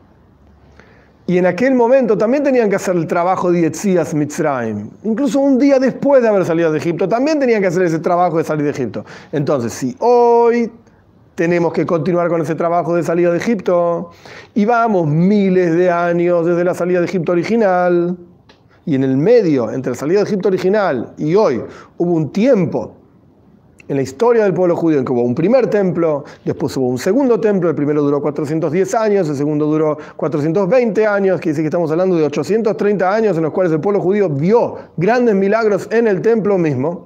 Y en aquel momento también tenían que hacer el trabajo de Yetzias Mitzrayim. Incluso un día después de haber salido de Egipto, también tenían que hacer ese trabajo de salir de Egipto. Entonces, si hoy tenemos que continuar con ese trabajo de salida de Egipto, y vamos miles de años desde la salida de Egipto original, y en el medio, entre la salida de Egipto original y hoy, hubo un tiempo en la historia del pueblo judío en que hubo un primer templo, después hubo un segundo templo, el primero duró 410 años, el segundo duró 420 años, quiere decir que estamos hablando de 830 años en los cuales el pueblo judío vio grandes milagros en el templo mismo.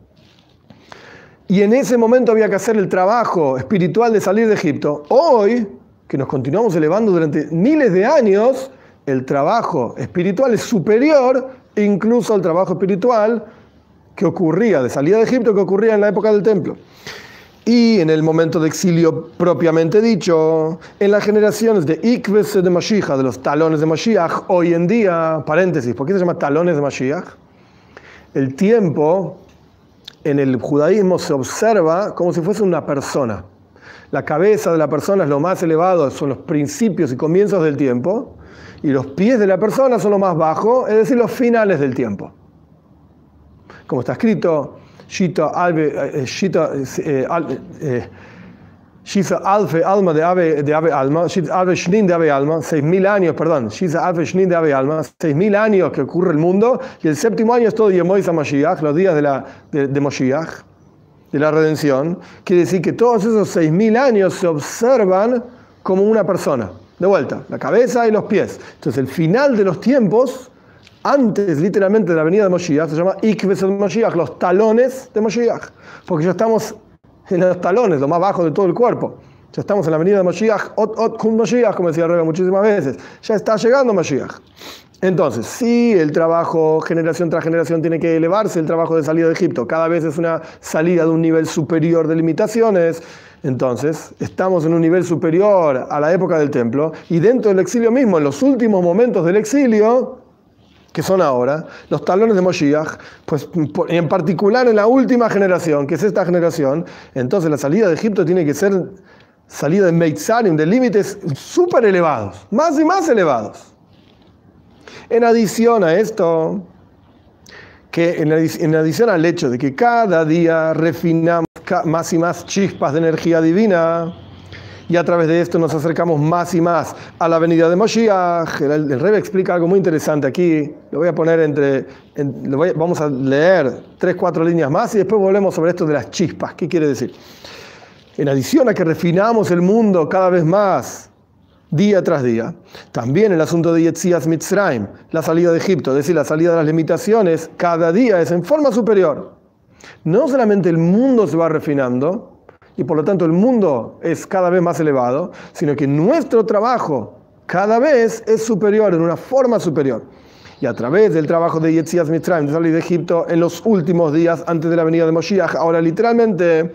Y en ese momento había que hacer el trabajo espiritual de salir de Egipto. Hoy, que nos continuamos elevando durante miles de años, el trabajo espiritual es superior incluso al trabajo espiritual que ocurría de salida de Egipto, que ocurría en la época del templo. Y en el momento de exilio propiamente dicho, en las generaciones de Ikves de Mashiach, de los talones de Mashiach, hoy en día, paréntesis, ¿por qué se llama talones de Mashiach? El tiempo en el judaísmo se observa como si fuese una persona. La cabeza de la persona es lo más elevado, son los principios y comienzos del tiempo, y los pies de la persona son lo más bajo, es decir, los finales del tiempo. Como está escrito, Shita Alfe Alma de Ave Alma, Shita Alfe Shnin de Ave Alma, 6.000 años, perdón, Shita Alfe Shnin de Ave Alma, 6.000 años que ocurre el mundo, y el séptimo año es todo Yemois HaMashiach, los días de Moshiach, de la redención. Quiere decir que todos esos 6.000 años se observan como una persona. De vuelta, la cabeza y los pies. Entonces el final de los tiempos, antes literalmente de la venida de Moshiach, se llama Ikves de Moshiach, los talones de Moshiach, porque ya estamos en los talones, lo más bajo de todo el cuerpo. Ya estamos en la venida de Moshiach, Ot Kun Moshiach, como decía Rebe muchísimas veces. Ya está llegando Moshiach. Entonces, si el trabajo generación tras generación tiene que elevarse, el trabajo de salida de Egipto cada vez es una salida de un nivel superior de limitaciones, entonces estamos en un nivel superior a la época del templo, y dentro del exilio mismo, en los últimos momentos del exilio, que son ahora, los talones de Moshiach, pues en particular en la última generación, que es esta generación, entonces la salida de Egipto tiene que ser salida de Meitzarim, de límites súper elevados, más y más elevados. En adición a esto, que en adición al hecho de que cada día refinamos más y más chispas de energía divina, y a través de esto nos acercamos más y más a la venida de Moshiach, el Rebbe explica algo muy interesante aquí, lo voy a poner vamos a leer 3-4 líneas más y después volvemos sobre esto de las chispas. ¿Qué quiere decir? En adición a que refinamos el mundo cada vez más, día tras día, también el asunto de Yetzias Mitzrayim, la salida de Egipto, es decir, la salida de las limitaciones, cada día es en forma superior. No solamente el mundo se va refinando, y por lo tanto el mundo es cada vez más elevado, sino que nuestro trabajo cada vez es superior, en una forma superior. Y a través del trabajo de Yetzias Mitzrayim, de salir de Egipto, en los últimos días antes de la venida de Moshiach, ahora literalmente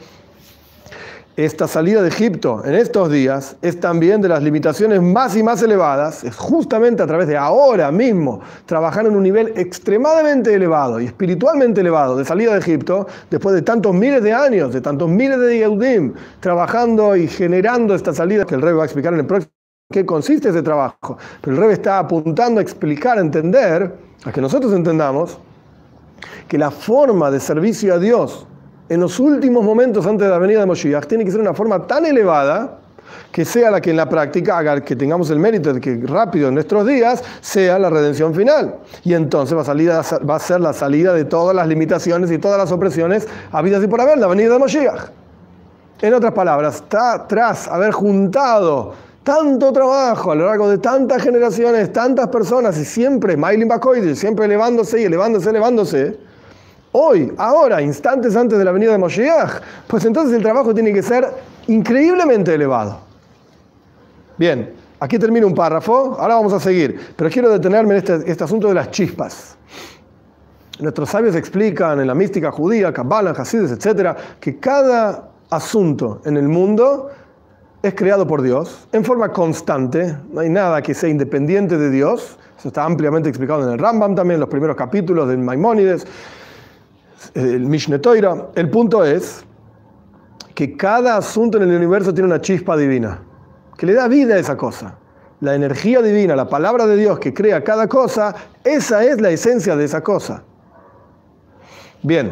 esta salida de Egipto en estos días es también de las limitaciones más y más elevadas, es justamente a través de ahora mismo trabajar en un nivel extremadamente elevado y espiritualmente elevado de salida de Egipto, después de tantos miles de años, de tantos miles de Yehudim, trabajando y generando esta salida que el Rebbe va a explicar en el próximo. ¿Qué consiste ese trabajo? Pero el Rebbe está apuntando a explicar, a entender, a que nosotros entendamos que la forma de servicio a Dios en los últimos momentos antes de la venida de Moshiach tiene que ser una forma tan elevada que sea la que en la práctica haga que tengamos el mérito de que rápido en nuestros días sea la redención final. Y entonces va a ser la salida de todas las limitaciones y todas las opresiones habidas y por haber, la venida de Moshiach. En otras palabras, tras haber juntado tanto trabajo a lo largo de tantas generaciones, tantas personas, y siempre Mailin Bakoides, siempre elevándose y elevándose, hoy, ahora, instantes antes de la venida de Moshiach, pues entonces el trabajo tiene que ser increíblemente elevado. Bien, aquí termina un párrafo, ahora vamos a seguir, pero quiero detenerme en este asunto de las chispas. Nuestros sabios explican en la mística judía, Kabbalah, Hasides, etc., que cada asunto en el mundo es creado por Dios en forma constante, no hay nada que sea independiente de Dios, eso está ampliamente explicado en el Rambam también, en los primeros capítulos del Maimónides, el Mishneh Torah. El punto es que cada asunto en el universo tiene una chispa divina, que le da vida a esa cosa. La energía divina, la palabra de Dios que crea cada cosa, esa es la esencia de esa cosa. Bien,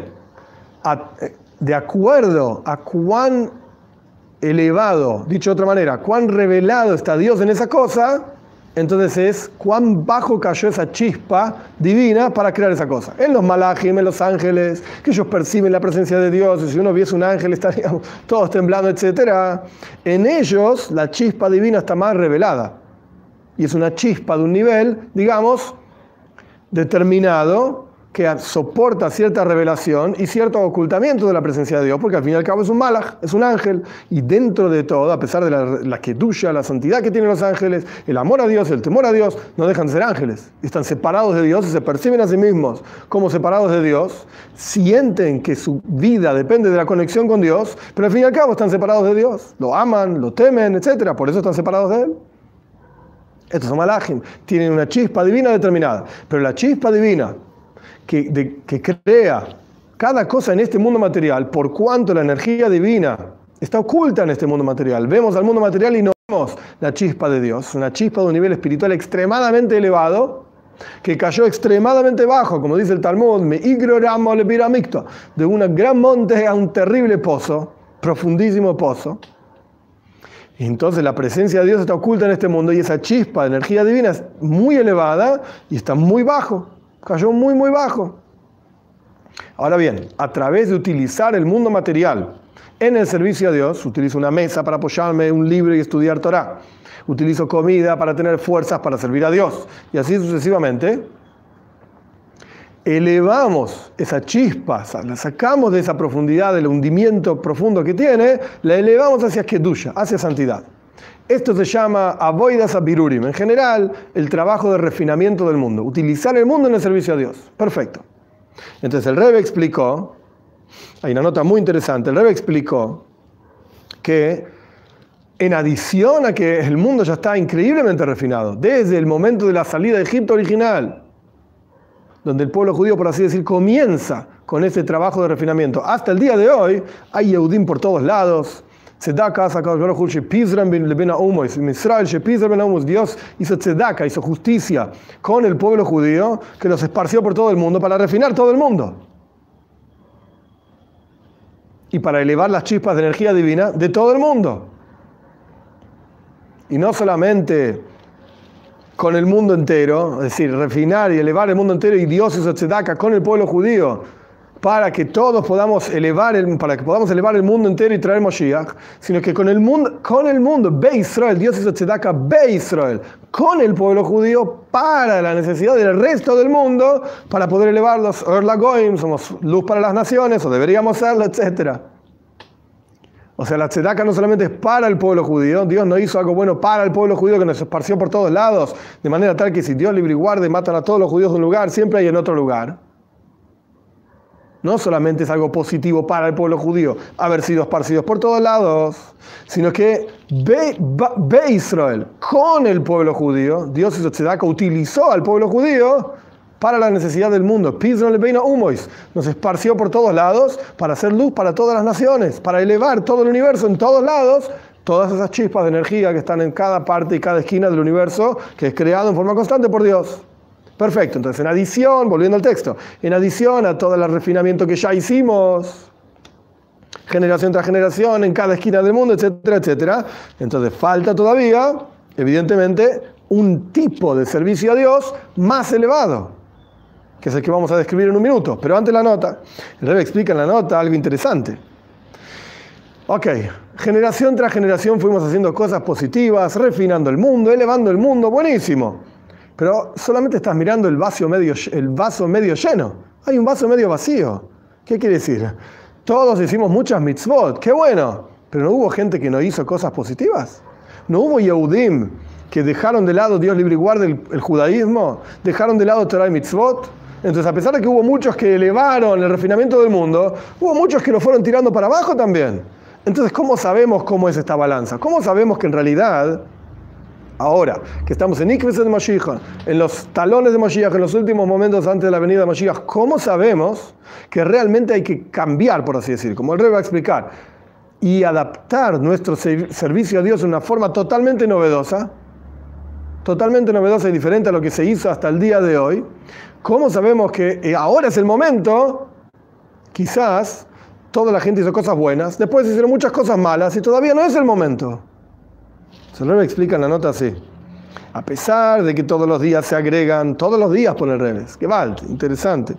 de acuerdo a cuán elevado, dicho de otra manera, cuán revelado está Dios en esa cosa, entonces es cuán bajo cayó esa chispa divina para crear esa cosa. En los malajim, en los ángeles, que ellos perciben la presencia de Dios, y si uno viese un ángel estaríamos todos temblando, etc. En ellos la chispa divina está más revelada. Y es una chispa de un nivel, digamos, determinado, que soporta cierta revelación y cierto ocultamiento de la presencia de Dios, porque al fin y al cabo es un malaj, es un ángel, y dentro de todo, a pesar de la kedusha, la santidad que tienen los ángeles, el amor a Dios, el temor a Dios, no dejan de ser ángeles, están separados de Dios y se perciben a sí mismos como separados de Dios, sienten que su vida depende de la conexión con Dios, pero al fin y al cabo están separados de Dios, lo aman, lo temen, etc., por eso están separados de Él. Estos son malajim, tienen una chispa divina determinada, pero la chispa divina que crea cada cosa en este mundo material, por cuanto la energía divina está oculta en este mundo material. Vemos al mundo material y no vemos la chispa de Dios, una chispa de un nivel espiritual extremadamente elevado, que cayó extremadamente bajo, como dice el Talmud, de un gran monte a un terrible pozo, profundísimo pozo. Y entonces la presencia de Dios está oculta en este mundo y esa chispa de energía divina es muy elevada y está muy bajo. Cayó muy, muy bajo. Ahora bien, a través de utilizar el mundo material en el servicio a Dios, utilizo una mesa para apoyarme, un libro y estudiar Torah, utilizo comida para tener fuerzas para servir a Dios, y así sucesivamente, elevamos esa chispa, la sacamos de esa profundidad, del hundimiento profundo que tiene, la elevamos hacia Kedusha, hacia santidad. Esto se llama avodas abirurim. En general, el trabajo de refinamiento del mundo. Utilizar el mundo en el servicio a Dios. Perfecto. Entonces el Rebbe explicó, hay una nota muy interesante, el Rebbe explicó que en adición a que el mundo ya está increíblemente refinado, desde el momento de la salida de Egipto original, donde el pueblo judío, por así decir, comienza con ese trabajo de refinamiento, hasta el día de hoy, hay Yehudim por todos lados. Dios hizo tzedaka, hizo justicia con el pueblo judío, que los esparció por todo el mundo para refinar todo el mundo y para elevar las chispas de energía divina de todo el mundo, y no solamente con el mundo entero, es decir, refinar y elevar el mundo entero, y Dios hizo tzedaka con el pueblo judío para que todos podamos elevar el mundo entero y traer Moshiach, sino que con el mundo, Be Israel, Dios hizo tzedaka Be Israel, con el pueblo judío, para la necesidad del resto del mundo, para poder elevarlos, Or LaGoyim, somos luz para las naciones, o deberíamos serlo, etc. O sea, la tzedaka no solamente es para el pueblo judío, Dios no hizo algo bueno para el pueblo judío que nos esparció por todos lados, de manera tal que si Dios libre y guarde, matan a todos los judíos de un lugar, siempre hay en otro lugar. No solamente es algo positivo para el pueblo judío haber sido esparcidos por todos lados, sino que Be Israel, con el pueblo judío, Dios hizo tzedaka, utilizó al pueblo judío para la necesidad del mundo. Nos esparció por todos lados para hacer luz para todas las naciones, para elevar todo el universo en todos lados, todas esas chispas de energía que están en cada parte y cada esquina del universo, que es creado en forma constante por Dios. Perfecto, entonces en adición, volviendo al texto, en adición a todo el refinamiento que ya hicimos, generación tras generación, en cada esquina del mundo, etcétera, etcétera, entonces falta todavía, evidentemente, un tipo de servicio a Dios más elevado, que es el que vamos a describir en un minuto. Pero antes la nota, el Rebbe explica en la nota algo interesante. Ok, generación tras generación fuimos haciendo cosas positivas, refinando el mundo, elevando el mundo, buenísimo. Pero solamente estás mirando el vaso medio lleno. Hay un vaso medio vacío. ¿Qué quiere decir? Todos hicimos muchas mitzvot, qué bueno. Pero ¿no hubo gente que no hizo cosas positivas? ¿No hubo Yehudim que dejaron de lado, Dios libre y guarde, el judaísmo? ¿Dejaron de lado Torah y mitzvot? Entonces, a pesar de que hubo muchos que elevaron el refinamiento del mundo, hubo muchos que lo fueron tirando para abajo también. Entonces, ¿cómo sabemos cómo es esta balanza? ¿Cómo sabemos que en realidad, ahora que estamos en Ikves de Mashiach, en los talones de Mashiach, en los últimos momentos antes de la venida de Mashiach, cómo sabemos que realmente hay que cambiar, por así decir, como el Rebbe va a explicar, y adaptar nuestro servicio a Dios de una forma totalmente novedosa y diferente a lo que se hizo hasta el día de hoy? ¿Cómo sabemos que ahora es el momento? Quizás toda la gente hizo cosas buenas, después hicieron muchas cosas malas y todavía no es el momento. Se lo explica en la nota así. A pesar de que todos los días se agregan, todos los días pone el Rebbe, que vale, interesante.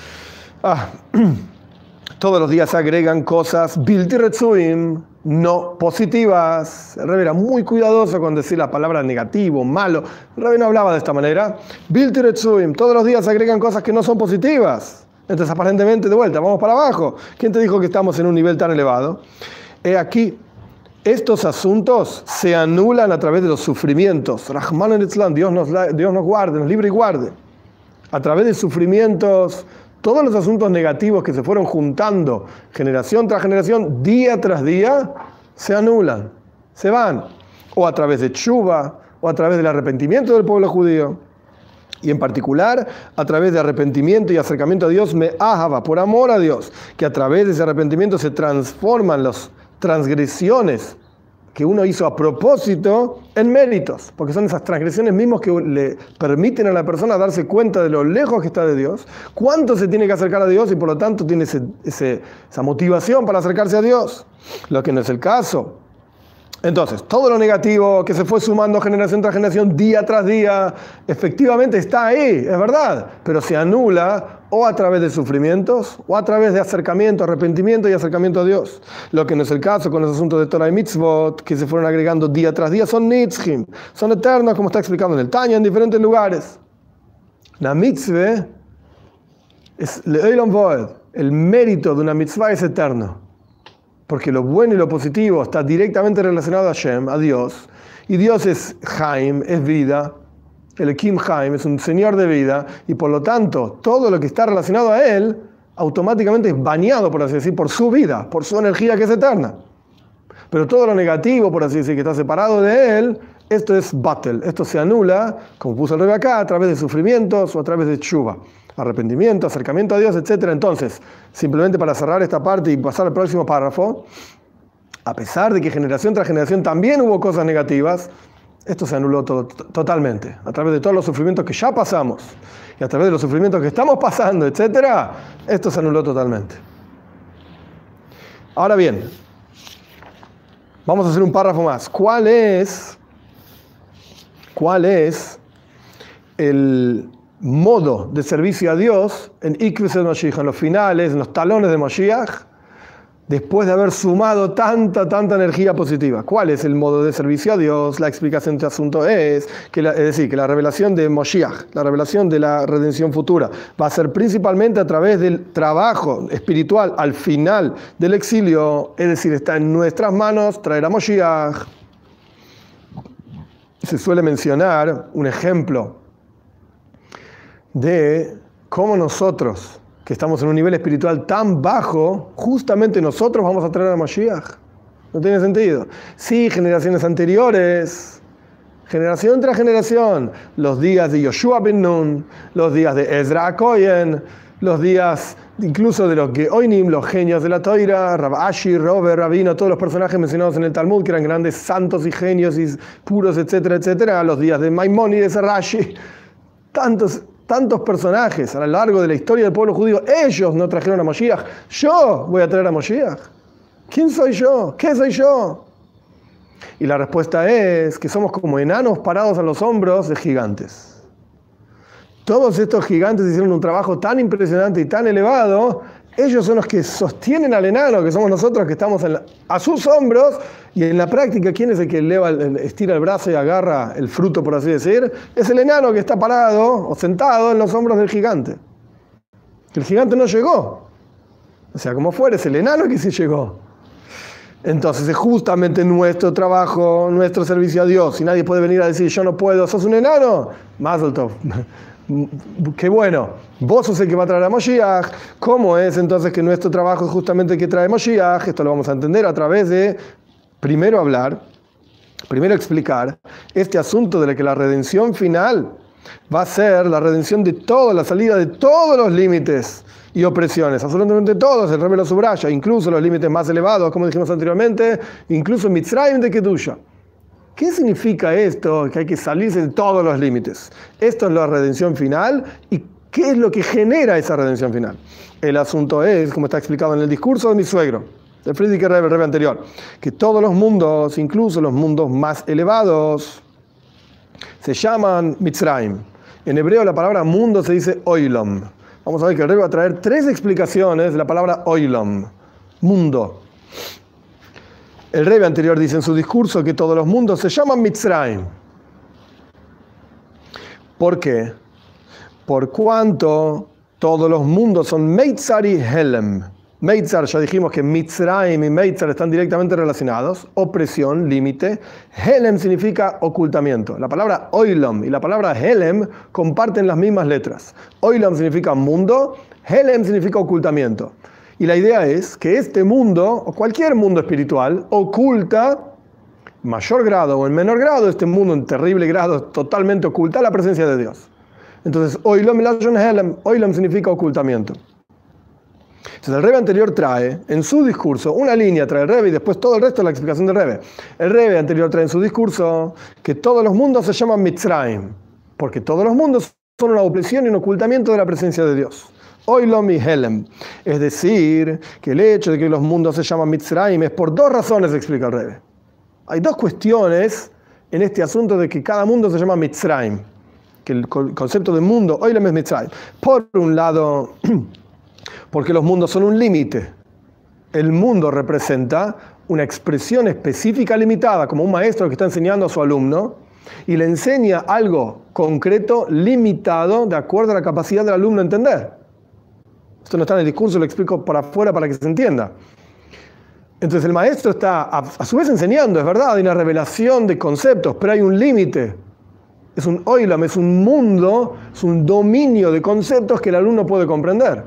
Todos los días se agregan cosas bilti retzuim, no positivas. El Rebbe era muy cuidadoso con decir la palabra negativo, malo. El Rebbe no hablaba de esta manera. Bilti retzuim, todos los días se agregan cosas que no son positivas. Entonces, aparentemente, de vuelta, vamos para abajo. ¿Quién te dijo que estamos en un nivel tan elevado? Aquí, estos asuntos se anulan a través de los sufrimientos. Rahman el-Islam, Dios nos guarde, nos libre y guarde. A través de sufrimientos, todos los asuntos negativos que se fueron juntando generación tras generación, día tras día, se anulan, se van. O a través de tshuva, o a través del arrepentimiento del pueblo judío. Y en particular, a través de arrepentimiento y acercamiento a Dios, me ahava, por amor a Dios, que a través de ese arrepentimiento se transforman las transgresiones que uno hizo a propósito en méritos, porque son esas transgresiones mismas que le permiten a la persona darse cuenta de lo lejos que está de Dios, cuánto se tiene que acercar a Dios y por lo tanto tiene esa motivación para acercarse a Dios, lo que no es el caso. Entonces, todo lo negativo que se fue sumando generación tras generación, día tras día, efectivamente está ahí, es verdad, pero se anula o a través de sufrimientos o a través de acercamiento, arrepentimiento y acercamiento a Dios. Lo que no es el caso con los asuntos de Torah y Mitzvot, que se fueron agregando día tras día, son nitzchim, son eternos, como está explicando en el Tanya, en diferentes lugares. La mitzvah es le'olam voed, el mérito de una mitzvah es eterno. Porque lo bueno y lo positivo está directamente relacionado a Hashem, a Dios. Y Dios es Chaim, es vida. El Ekim Chaim es un señor de vida. Y por lo tanto, todo lo que está relacionado a Él, automáticamente es bañado, por así decir, por su vida, por su energía que es eterna. Pero todo lo negativo, por así decir, que está separado de Él, esto es batel. Esto se anula, como puso el Rebbe acá, a través de sufrimientos o a través de tshuva. Arrepentimiento, acercamiento a Dios, etc. Entonces, simplemente para cerrar esta parte y pasar al próximo párrafo, a pesar de que generación tras generación también hubo cosas negativas, esto se anuló totalmente. A través de todos los sufrimientos que ya pasamos y a través de los sufrimientos que estamos pasando, etc., esto se anuló totalmente. Ahora bien, vamos a hacer un párrafo más. ¿Cuál es el modo de servicio a Dios en Ikves de Mashiach, en los finales, en los talones de Mashiach, después de haber sumado tanta energía positiva. ¿Cuál es el modo de servicio a Dios? La explicación de este asunto es que la revelación de Moshiach, la revelación de la redención futura, va a ser principalmente a través del trabajo espiritual al final del exilio, es decir, está en nuestras manos traer a Moshiach. Se suele mencionar un ejemplo de cómo nosotros, que estamos en un nivel espiritual tan bajo, justamente nosotros vamos a traer a Mashiach. No tiene sentido. Sí, generaciones anteriores, generación tras generación, los días de Yoshua ben Nun, los días de Ezra HaKohen, los días incluso de los Geonim, los genios de la Toira, Rab Ashi, Rober, Rabino, todos los personajes mencionados en el Talmud, que eran grandes santos y genios y puros, etcétera, etcétera, los días de Maimónides, Rashi, tantos personajes a lo largo de la historia del pueblo judío, ellos no trajeron a Moshiach. Yo voy a traer a Moshiach. ¿Quién soy yo? ¿Qué soy yo? Y la respuesta es que somos como enanos parados a los hombros de gigantes. Todos estos gigantes hicieron un trabajo tan impresionante y tan elevado. Ellos son los que sostienen al enano, que somos nosotros que estamos a sus hombros, y en la práctica, ¿quién es el que estira el brazo y agarra el fruto, por así decir? Es el enano que está parado o sentado en los hombros del gigante. El gigante no llegó. O sea, como fuera, es el enano que sí llegó. Entonces es justamente nuestro trabajo, nuestro servicio a Dios. Y nadie puede venir a decir, yo no puedo, ¿sos un enano? Mazel tov. Qué bueno, vos sos el que va a traer a Moshiach. ¿Cómo es entonces que nuestro trabajo es justamente el que trae Moshiach? Esto lo vamos a entender a través de primero explicar este asunto de que la redención final va a ser la redención de todo, la salida de todos los límites y opresiones, absolutamente todos. El Rebbe lo subraya, incluso los límites más elevados, como dijimos anteriormente, incluso Mitzrayim de Kedusha. ¿Qué significa esto? Que hay que salirse de todos los límites. Esto es la redención final. ¿Y qué es lo que genera esa redención final? El asunto es, como está explicado en el discurso de mi suegro, el Frierdiker Rebbe, el Rebbe anterior, que todos los mundos, incluso los mundos más elevados, se llaman Mitzrayim. En hebreo la palabra mundo se dice Oilom. Vamos a ver que el Rebbe va a traer 3 explicaciones de la palabra Oilom, mundo. El Rebbe anterior dice en su discurso que todos los mundos se llaman Mitzrayim. ¿Por qué? Por cuanto todos los mundos son Meitzar y Helem. Meitzar, ya dijimos que Mitzrayim y Meitzar están directamente relacionados. Opresión, límite. Helem significa ocultamiento. La palabra Oilom y la palabra Helem comparten las mismas letras. Oilom significa mundo, Helem significa ocultamiento. Y la idea es que este mundo, o cualquier mundo espiritual, oculta, en mayor grado o en menor grado, este mundo en terrible grado, totalmente oculta la presencia de Dios. Entonces, Oilom Helem, Oilom significa ocultamiento. Entonces, el Rebbe anterior trae, en su discurso, una línea trae el Rebbe y después todo el resto de la explicación del Rebbe. El Rebbe anterior trae en su discurso que todos los mundos se llaman Mitzrayim, porque todos los mundos son una opresión y un ocultamiento de la presencia de Dios. Oilom y Helem. Es decir, que el hecho de que los mundos se llaman Mitzrayim es por 2 razones, explica el Rebbe. Hay 2 cuestiones en este asunto de que cada mundo se llama Mitzrayim, que el concepto de mundo, Oilom es Mitzrayim. Por un lado, porque los mundos son un límite. El mundo representa una expresión específica limitada, como un maestro que está enseñando a su alumno, y le enseña algo concreto, limitado, de acuerdo a la capacidad del alumno a entender. Esto no está en el discurso, lo explico para afuera para que se entienda. Entonces el maestro está a su vez enseñando, es verdad, hay una revelación de conceptos, pero hay un límite. Es un oilam, es un mundo, es un dominio de conceptos que el alumno puede comprender.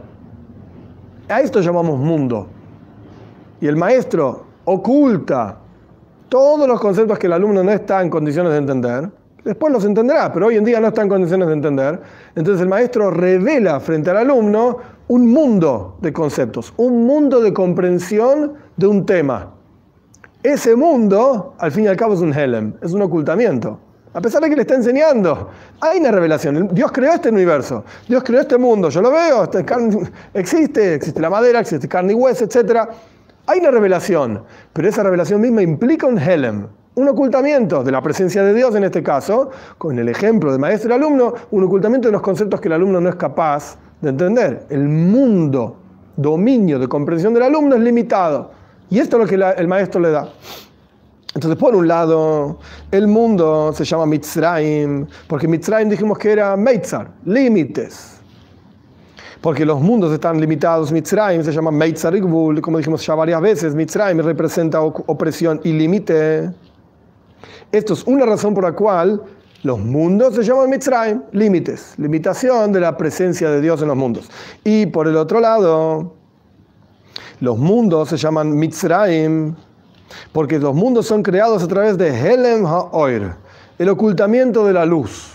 A esto llamamos mundo. Y el maestro oculta todos los conceptos que el alumno no está en condiciones de entender. Después los entenderá, pero hoy en día no está en condiciones de entender. Entonces el maestro revela frente al alumno un mundo de conceptos, un mundo de comprensión de un tema. Ese mundo, al fin y al cabo, es un helem, es un ocultamiento. A pesar de que le está enseñando, hay una revelación. Dios creó este universo, Dios creó este mundo, yo lo veo, existe la madera, existe carne y hueso, etc. Hay una revelación, pero esa revelación misma implica un helem, un ocultamiento de la presencia de Dios en este caso, con el ejemplo de maestro y alumno, un ocultamiento de los conceptos que el alumno no es capaz de entender. El mundo dominio de comprensión del alumno es limitado. Y esto es lo que el maestro le da. Entonces, por un lado, el mundo se llama Mitzrayim, porque Mitzrayim dijimos que era Meitzar, límites. Porque los mundos están limitados. Mitzrayim se llama Meitzar y Gvul, como dijimos ya varias veces. Mitzrayim representa opresión y límite. Esto es una razón por la cual los mundos se llaman Mitzrayim, límites, limitación de la presencia de Dios en los mundos. Y por el otro lado, los mundos se llaman Mitzrayim, porque los mundos son creados a través de Helem HaOir, el ocultamiento de la luz.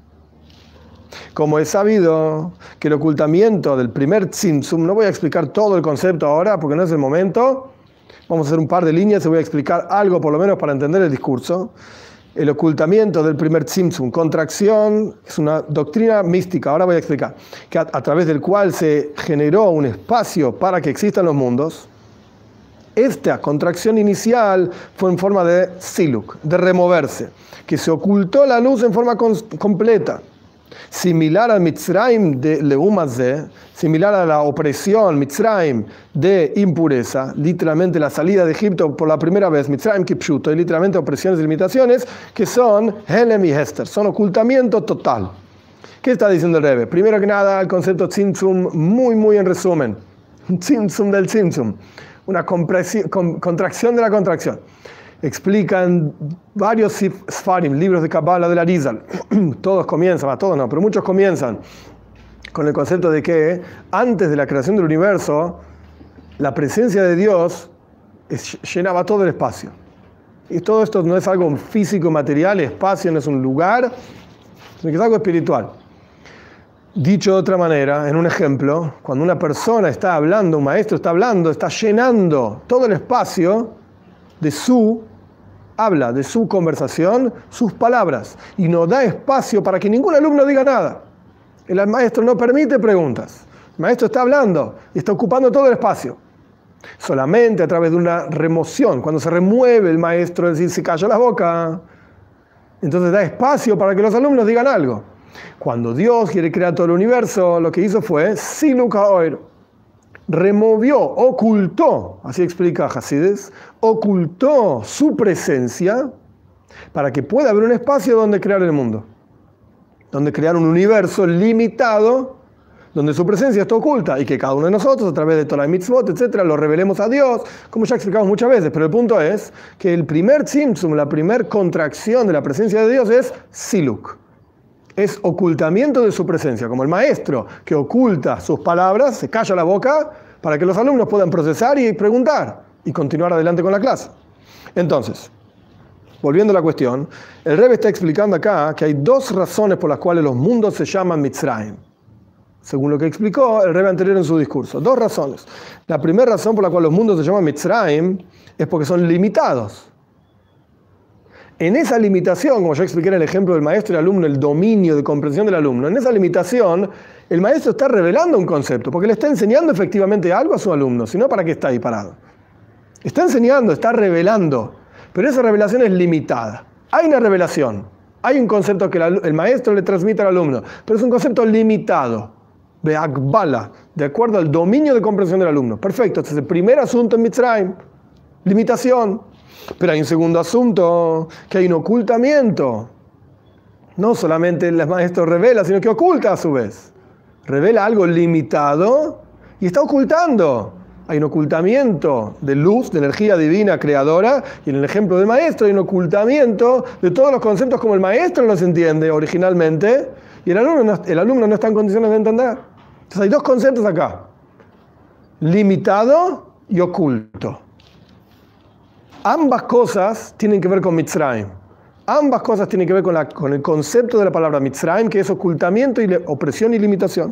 Como es sabido que el ocultamiento del primer Tzimtzum, no voy a explicar todo el concepto ahora porque no es el momento, vamos a hacer un par de líneas y voy a explicar algo por lo menos para entender el discurso. El ocultamiento del primer Tzimtzum, contracción, es una doctrina mística, ahora voy a explicar, que a través del cual se generó un espacio para que existan los mundos. Esta contracción inicial fue en forma de siluk, de removerse, que se ocultó la luz en forma completa. Similar al Mitzrayim de Leumazé, similar a la opresión Mitzrayim de impureza, literalmente la salida de Egipto por la primera vez, Mitzrayim Kipshuto, y literalmente opresiones y limitaciones, que son Helem y Hester, son ocultamiento total. ¿Qué está diciendo el Rebbe? Primero que nada, el concepto Tzimtzum, muy en resumen. Tzimtzum del Tzimtzum. Una contracción de la contracción. Explican varios Sfarim, libros de Kabbalah del Arizal. Todos comienzan, todos no, pero muchos comienzan con el concepto de que antes de la creación del universo, la presencia de Dios llenaba todo el espacio. Y todo esto no es algo físico, material, espacio no es un lugar, sino que es algo espiritual. Dicho de otra manera, en un ejemplo, cuando una persona está hablando, un maestro está hablando, está llenando todo el espacio de su habla, de su conversación, sus palabras, y no da espacio para que ningún alumno diga nada. El maestro no permite preguntas. El maestro está hablando y está ocupando todo el espacio. Solamente a través de una remoción, cuando se remueve el maestro, es decir, se calla la boca, entonces da espacio para que los alumnos digan algo. Cuando Dios quiere crear todo el universo, lo que hizo fue Siluk HaOir. Removió, ocultó, así explica Hasides, ocultó su presencia para que pueda haber un espacio donde crear el mundo, donde crear un universo limitado, donde su presencia está oculta y que cada uno de nosotros, a través de Torah y Mitzvot, etc., lo revelemos a Dios, como ya explicamos muchas veces. Pero el punto es que el primer Tzimtzum, la primera contracción de la presencia de Dios es Siluk. Es ocultamiento de su presencia, como el maestro que oculta sus palabras, se calla la boca para que los alumnos puedan procesar y preguntar y continuar adelante con la clase. Entonces, volviendo a la cuestión, el Rebbe está explicando acá que hay dos razones por las cuales los mundos se llaman Mitzrayim. Según lo que explicó el Rebbe anterior en su discurso. Dos razones. La primera razón por la cual los mundos se llaman Mitzrayim es porque son limitados. En esa limitación, como yo expliqué en el ejemplo del maestro y el alumno, el dominio de comprensión del alumno, en esa limitación el maestro está revelando un concepto, porque le está enseñando efectivamente algo a su alumno, si no, ¿para qué está ahí parado? Está enseñando, está revelando, pero esa revelación es limitada. Hay una revelación, hay un concepto que el maestro le transmite al alumno, pero es un concepto limitado, de Akbala, de acuerdo al dominio de comprensión del alumno. Perfecto, este es el primer asunto en Mitzrayim, limitación. Pero hay un segundo asunto, que hay un ocultamiento. No solamente el maestro revela, sino que oculta a su vez. Revela algo limitado y está ocultando. Hay un ocultamiento de luz, de energía divina creadora, y en el ejemplo del maestro hay un ocultamiento de todos los conceptos como el maestro los entiende originalmente, y el alumno no está en condiciones de entender. Entonces hay dos conceptos acá: limitado y oculto. Ambas cosas tienen que ver con Mitzrayim. Ambas cosas tienen que ver con el concepto de la palabra Mitzrayim, que es ocultamiento, y opresión y limitación.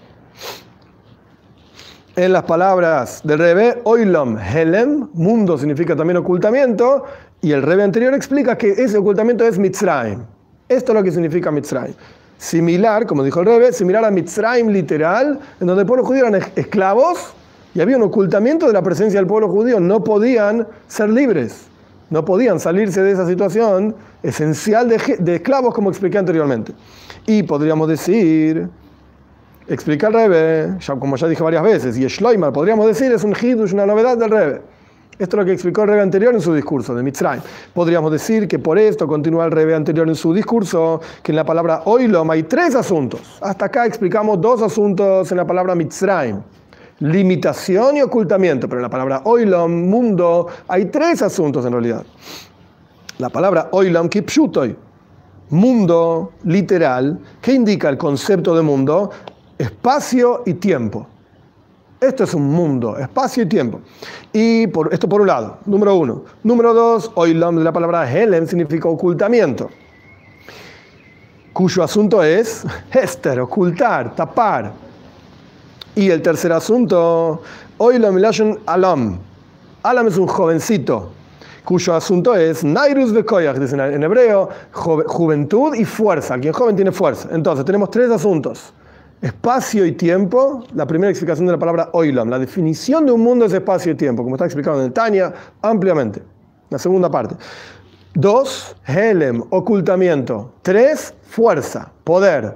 En las palabras del Rebbe, Oilam Helem, mundo significa también ocultamiento, y el Rebbe anterior explica que ese ocultamiento es Mitzrayim. Esto es lo que significa Mitzrayim. Similar, como dijo el Rebbe, similar a Mitzrayim literal, en donde el pueblo judío eran esclavos, y había un ocultamiento de la presencia del pueblo judío. No podían ser libres, no podían salirse de esa situación esencial de esclavos, como expliqué anteriormente. Y podríamos decir Explica el Rebbe, como ya dije varias veces, y Shloimar, podríamos decir, es un hidush, una novedad del Rebbe. Esto es lo que explicó el Rebbe anterior en su discurso de Mitzrayim. Podríamos decir que por esto continúa el Rebbe anterior en su discurso, que en la palabra Oilom hay 3 asuntos. Hasta acá explicamos 2 asuntos en la palabra Mitzrayim. Limitación y ocultamiento, pero en la palabra Oilom, mundo, hay 3 asuntos en realidad. La palabra Oilom kipshutoy, mundo literal, ¿qué indica el concepto de mundo? Espacio y tiempo. Esto es un mundo, espacio y tiempo. Y esto por un lado, número 1. Número 2, Oilom, de la palabra Helem, significa ocultamiento, cuyo asunto es Hester, ocultar, tapar. Y el tercer asunto, Oilom Milashon Alam. Alam es un jovencito, cuyo asunto es Nairus Bekoyach, dicen en hebreo, juventud y fuerza. Quien joven tiene fuerza. Entonces tenemos 3 asuntos. Espacio y tiempo, la primera explicación de la palabra Oilom. La definición de un mundo es espacio y tiempo, como está explicado en el Tanya ampliamente. La segunda parte. 2, Helem, ocultamiento. 3, fuerza, poder.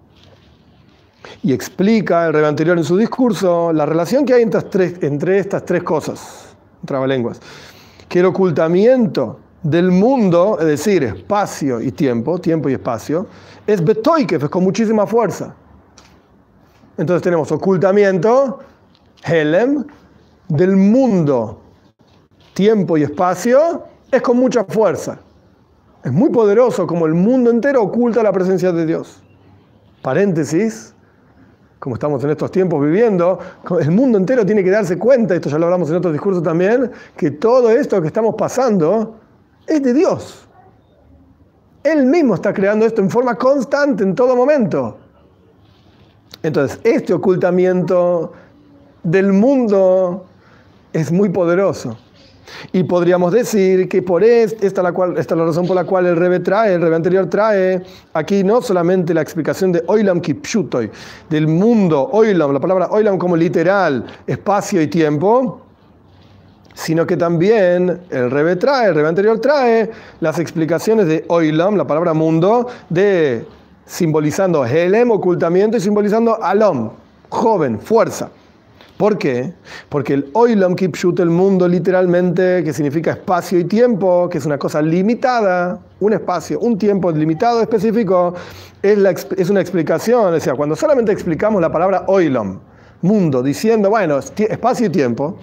Y explica el Rebbe anterior en su discurso la relación que hay entre estas 3 cosas, trabalenguas. Que el ocultamiento del mundo, es decir, espacio y tiempo y espacio, es betoikef, es con muchísima fuerza. Entonces tenemos ocultamiento, Helem, del mundo, tiempo y espacio, es con mucha fuerza. Es muy poderoso, como el mundo entero oculta la presencia de Dios. Paréntesis, como estamos en estos tiempos viviendo, el mundo entero tiene que darse cuenta, esto ya lo hablamos en otro discurso también, que todo esto que estamos pasando es de Dios. Él mismo está creando esto en forma constante, en todo momento. Entonces, este ocultamiento del mundo es muy poderoso. Y podríamos decir que por esta es la razón por la cual el Rebbe anterior trae aquí no solamente la explicación de Oilam Kipshutoy, del mundo, Oilam, la palabra Oilam como literal, espacio y tiempo, sino que también el Rebbe anterior trae las explicaciones de Oilam, la palabra mundo, de simbolizando Helem, ocultamiento, y simbolizando Alom, joven, fuerza. ¿Por qué? Porque el Oilom Kipshut, el mundo literalmente, que significa espacio y tiempo, que es una cosa limitada, un espacio, un tiempo limitado, específico, es una explicación. O sea, cuando solamente explicamos la palabra Oilom, mundo, diciendo, bueno, espacio y tiempo,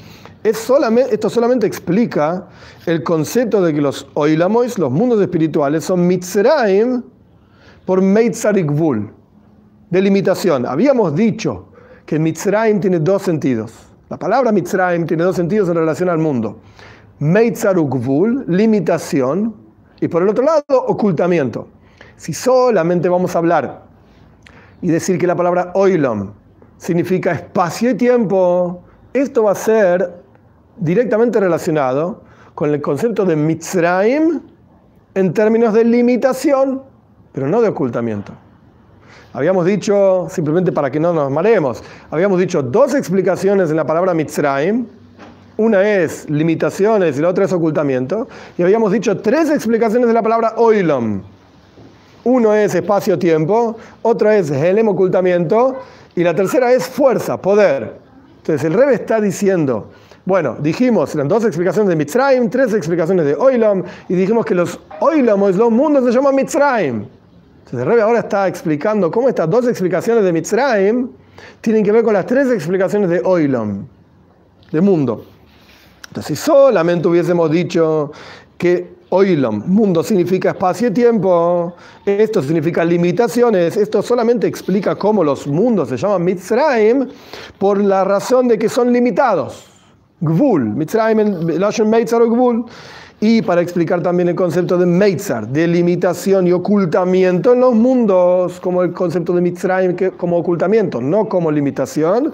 esto solamente explica el concepto de que los Oilamois, los mundos espirituales, son Mitzrayim por Meitzar y Gvul, de limitación. Habíamos dicho que Mitzrayim tiene 2 sentidos. La palabra Mitzrayim tiene 2 sentidos en relación al mundo. Meitzar u Gvul, limitación, y por el otro lado, ocultamiento. Si solamente vamos a hablar y decir que la palabra Oilom significa espacio y tiempo, esto va a ser directamente relacionado con el concepto de Mitzrayim en términos de limitación, pero no de ocultamiento. Habíamos dicho, simplemente para que no nos mareemos, habíamos dicho 2 explicaciones en la palabra Mitzrayim. Una es limitaciones y la otra es ocultamiento. Y habíamos dicho 3 explicaciones de la palabra Oilom. Uno es espacio-tiempo, otra es Helem, ocultamiento, y la tercera es fuerza, poder. Entonces el Rebbe está diciendo, bueno, dijimos, eran 2 explicaciones de Mitzrayim, 3 explicaciones de Oilom, y dijimos que los Oilom, los mundos, se llaman Mitzrayim. Entonces el Rebbe ahora está explicando cómo estas 2 explicaciones de Mitzrayim tienen que ver con las 3 explicaciones de Oilom, de mundo. Entonces si solamente hubiésemos dicho que Oilom, mundo, significa espacio y tiempo, esto significa limitaciones, esto solamente explica cómo los mundos se llaman Mitzrayim por la razón de que son limitados. Gvul, Mitzrayim, Lashon Meitzar o Gvul. Y para explicar también el concepto de Meitzar, de limitación y ocultamiento en los mundos, como el concepto de Mitzrayim como ocultamiento, no como limitación,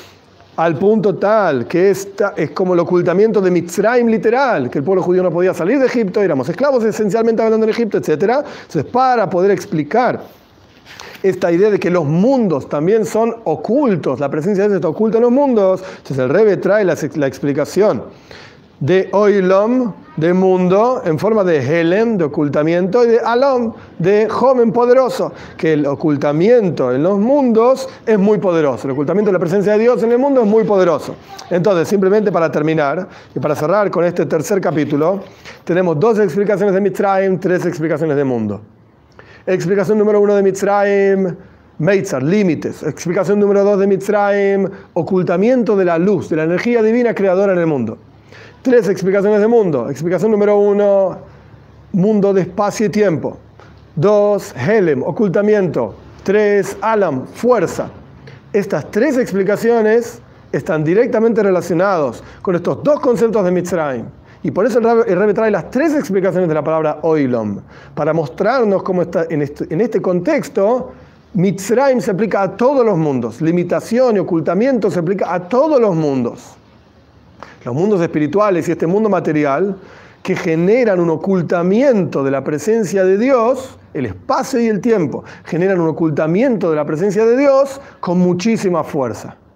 al punto tal que esta es como el ocultamiento de Mitzrayim literal, que el pueblo judío no podía salir de Egipto, éramos esclavos esencialmente hablando en Egipto, etc. Entonces, para poder explicar esta idea de que los mundos también son ocultos, la presencia de Dios está oculta en los mundos, entonces el Rebbe trae la explicación de Oilom, de mundo, en forma de Helem, de ocultamiento, y de Alom, de joven poderoso, que el ocultamiento en los mundos es muy poderoso, el ocultamiento de la presencia de Dios en el mundo es muy poderoso. Entonces, simplemente para terminar, y para cerrar con este tercer capítulo, tenemos 2 explicaciones de Mitzrayim, 3 explicaciones de mundo. Explicación número 1 de Mitzrayim, Meitzar, límites. Explicación número 2 de Mitzrayim, ocultamiento de la luz, de la energía divina creadora en el mundo. 3 explicaciones de mundo. Explicación número 1, mundo de espacio y tiempo. 2, Helem, ocultamiento. 3, Alam, fuerza. Estas 3 explicaciones están directamente relacionados con estos 2 conceptos de Mitzrayim. Y por eso el Rebbe trae las 3 explicaciones de la palabra Oilom, para mostrarnos cómo está en este contexto. Mitzrayim se aplica a todos los mundos. Limitación y ocultamiento se aplica a todos los mundos. Los mundos espirituales y este mundo material que generan un ocultamiento de la presencia de Dios, el espacio y el tiempo, generan un ocultamiento de la presencia de Dios con muchísima fuerza.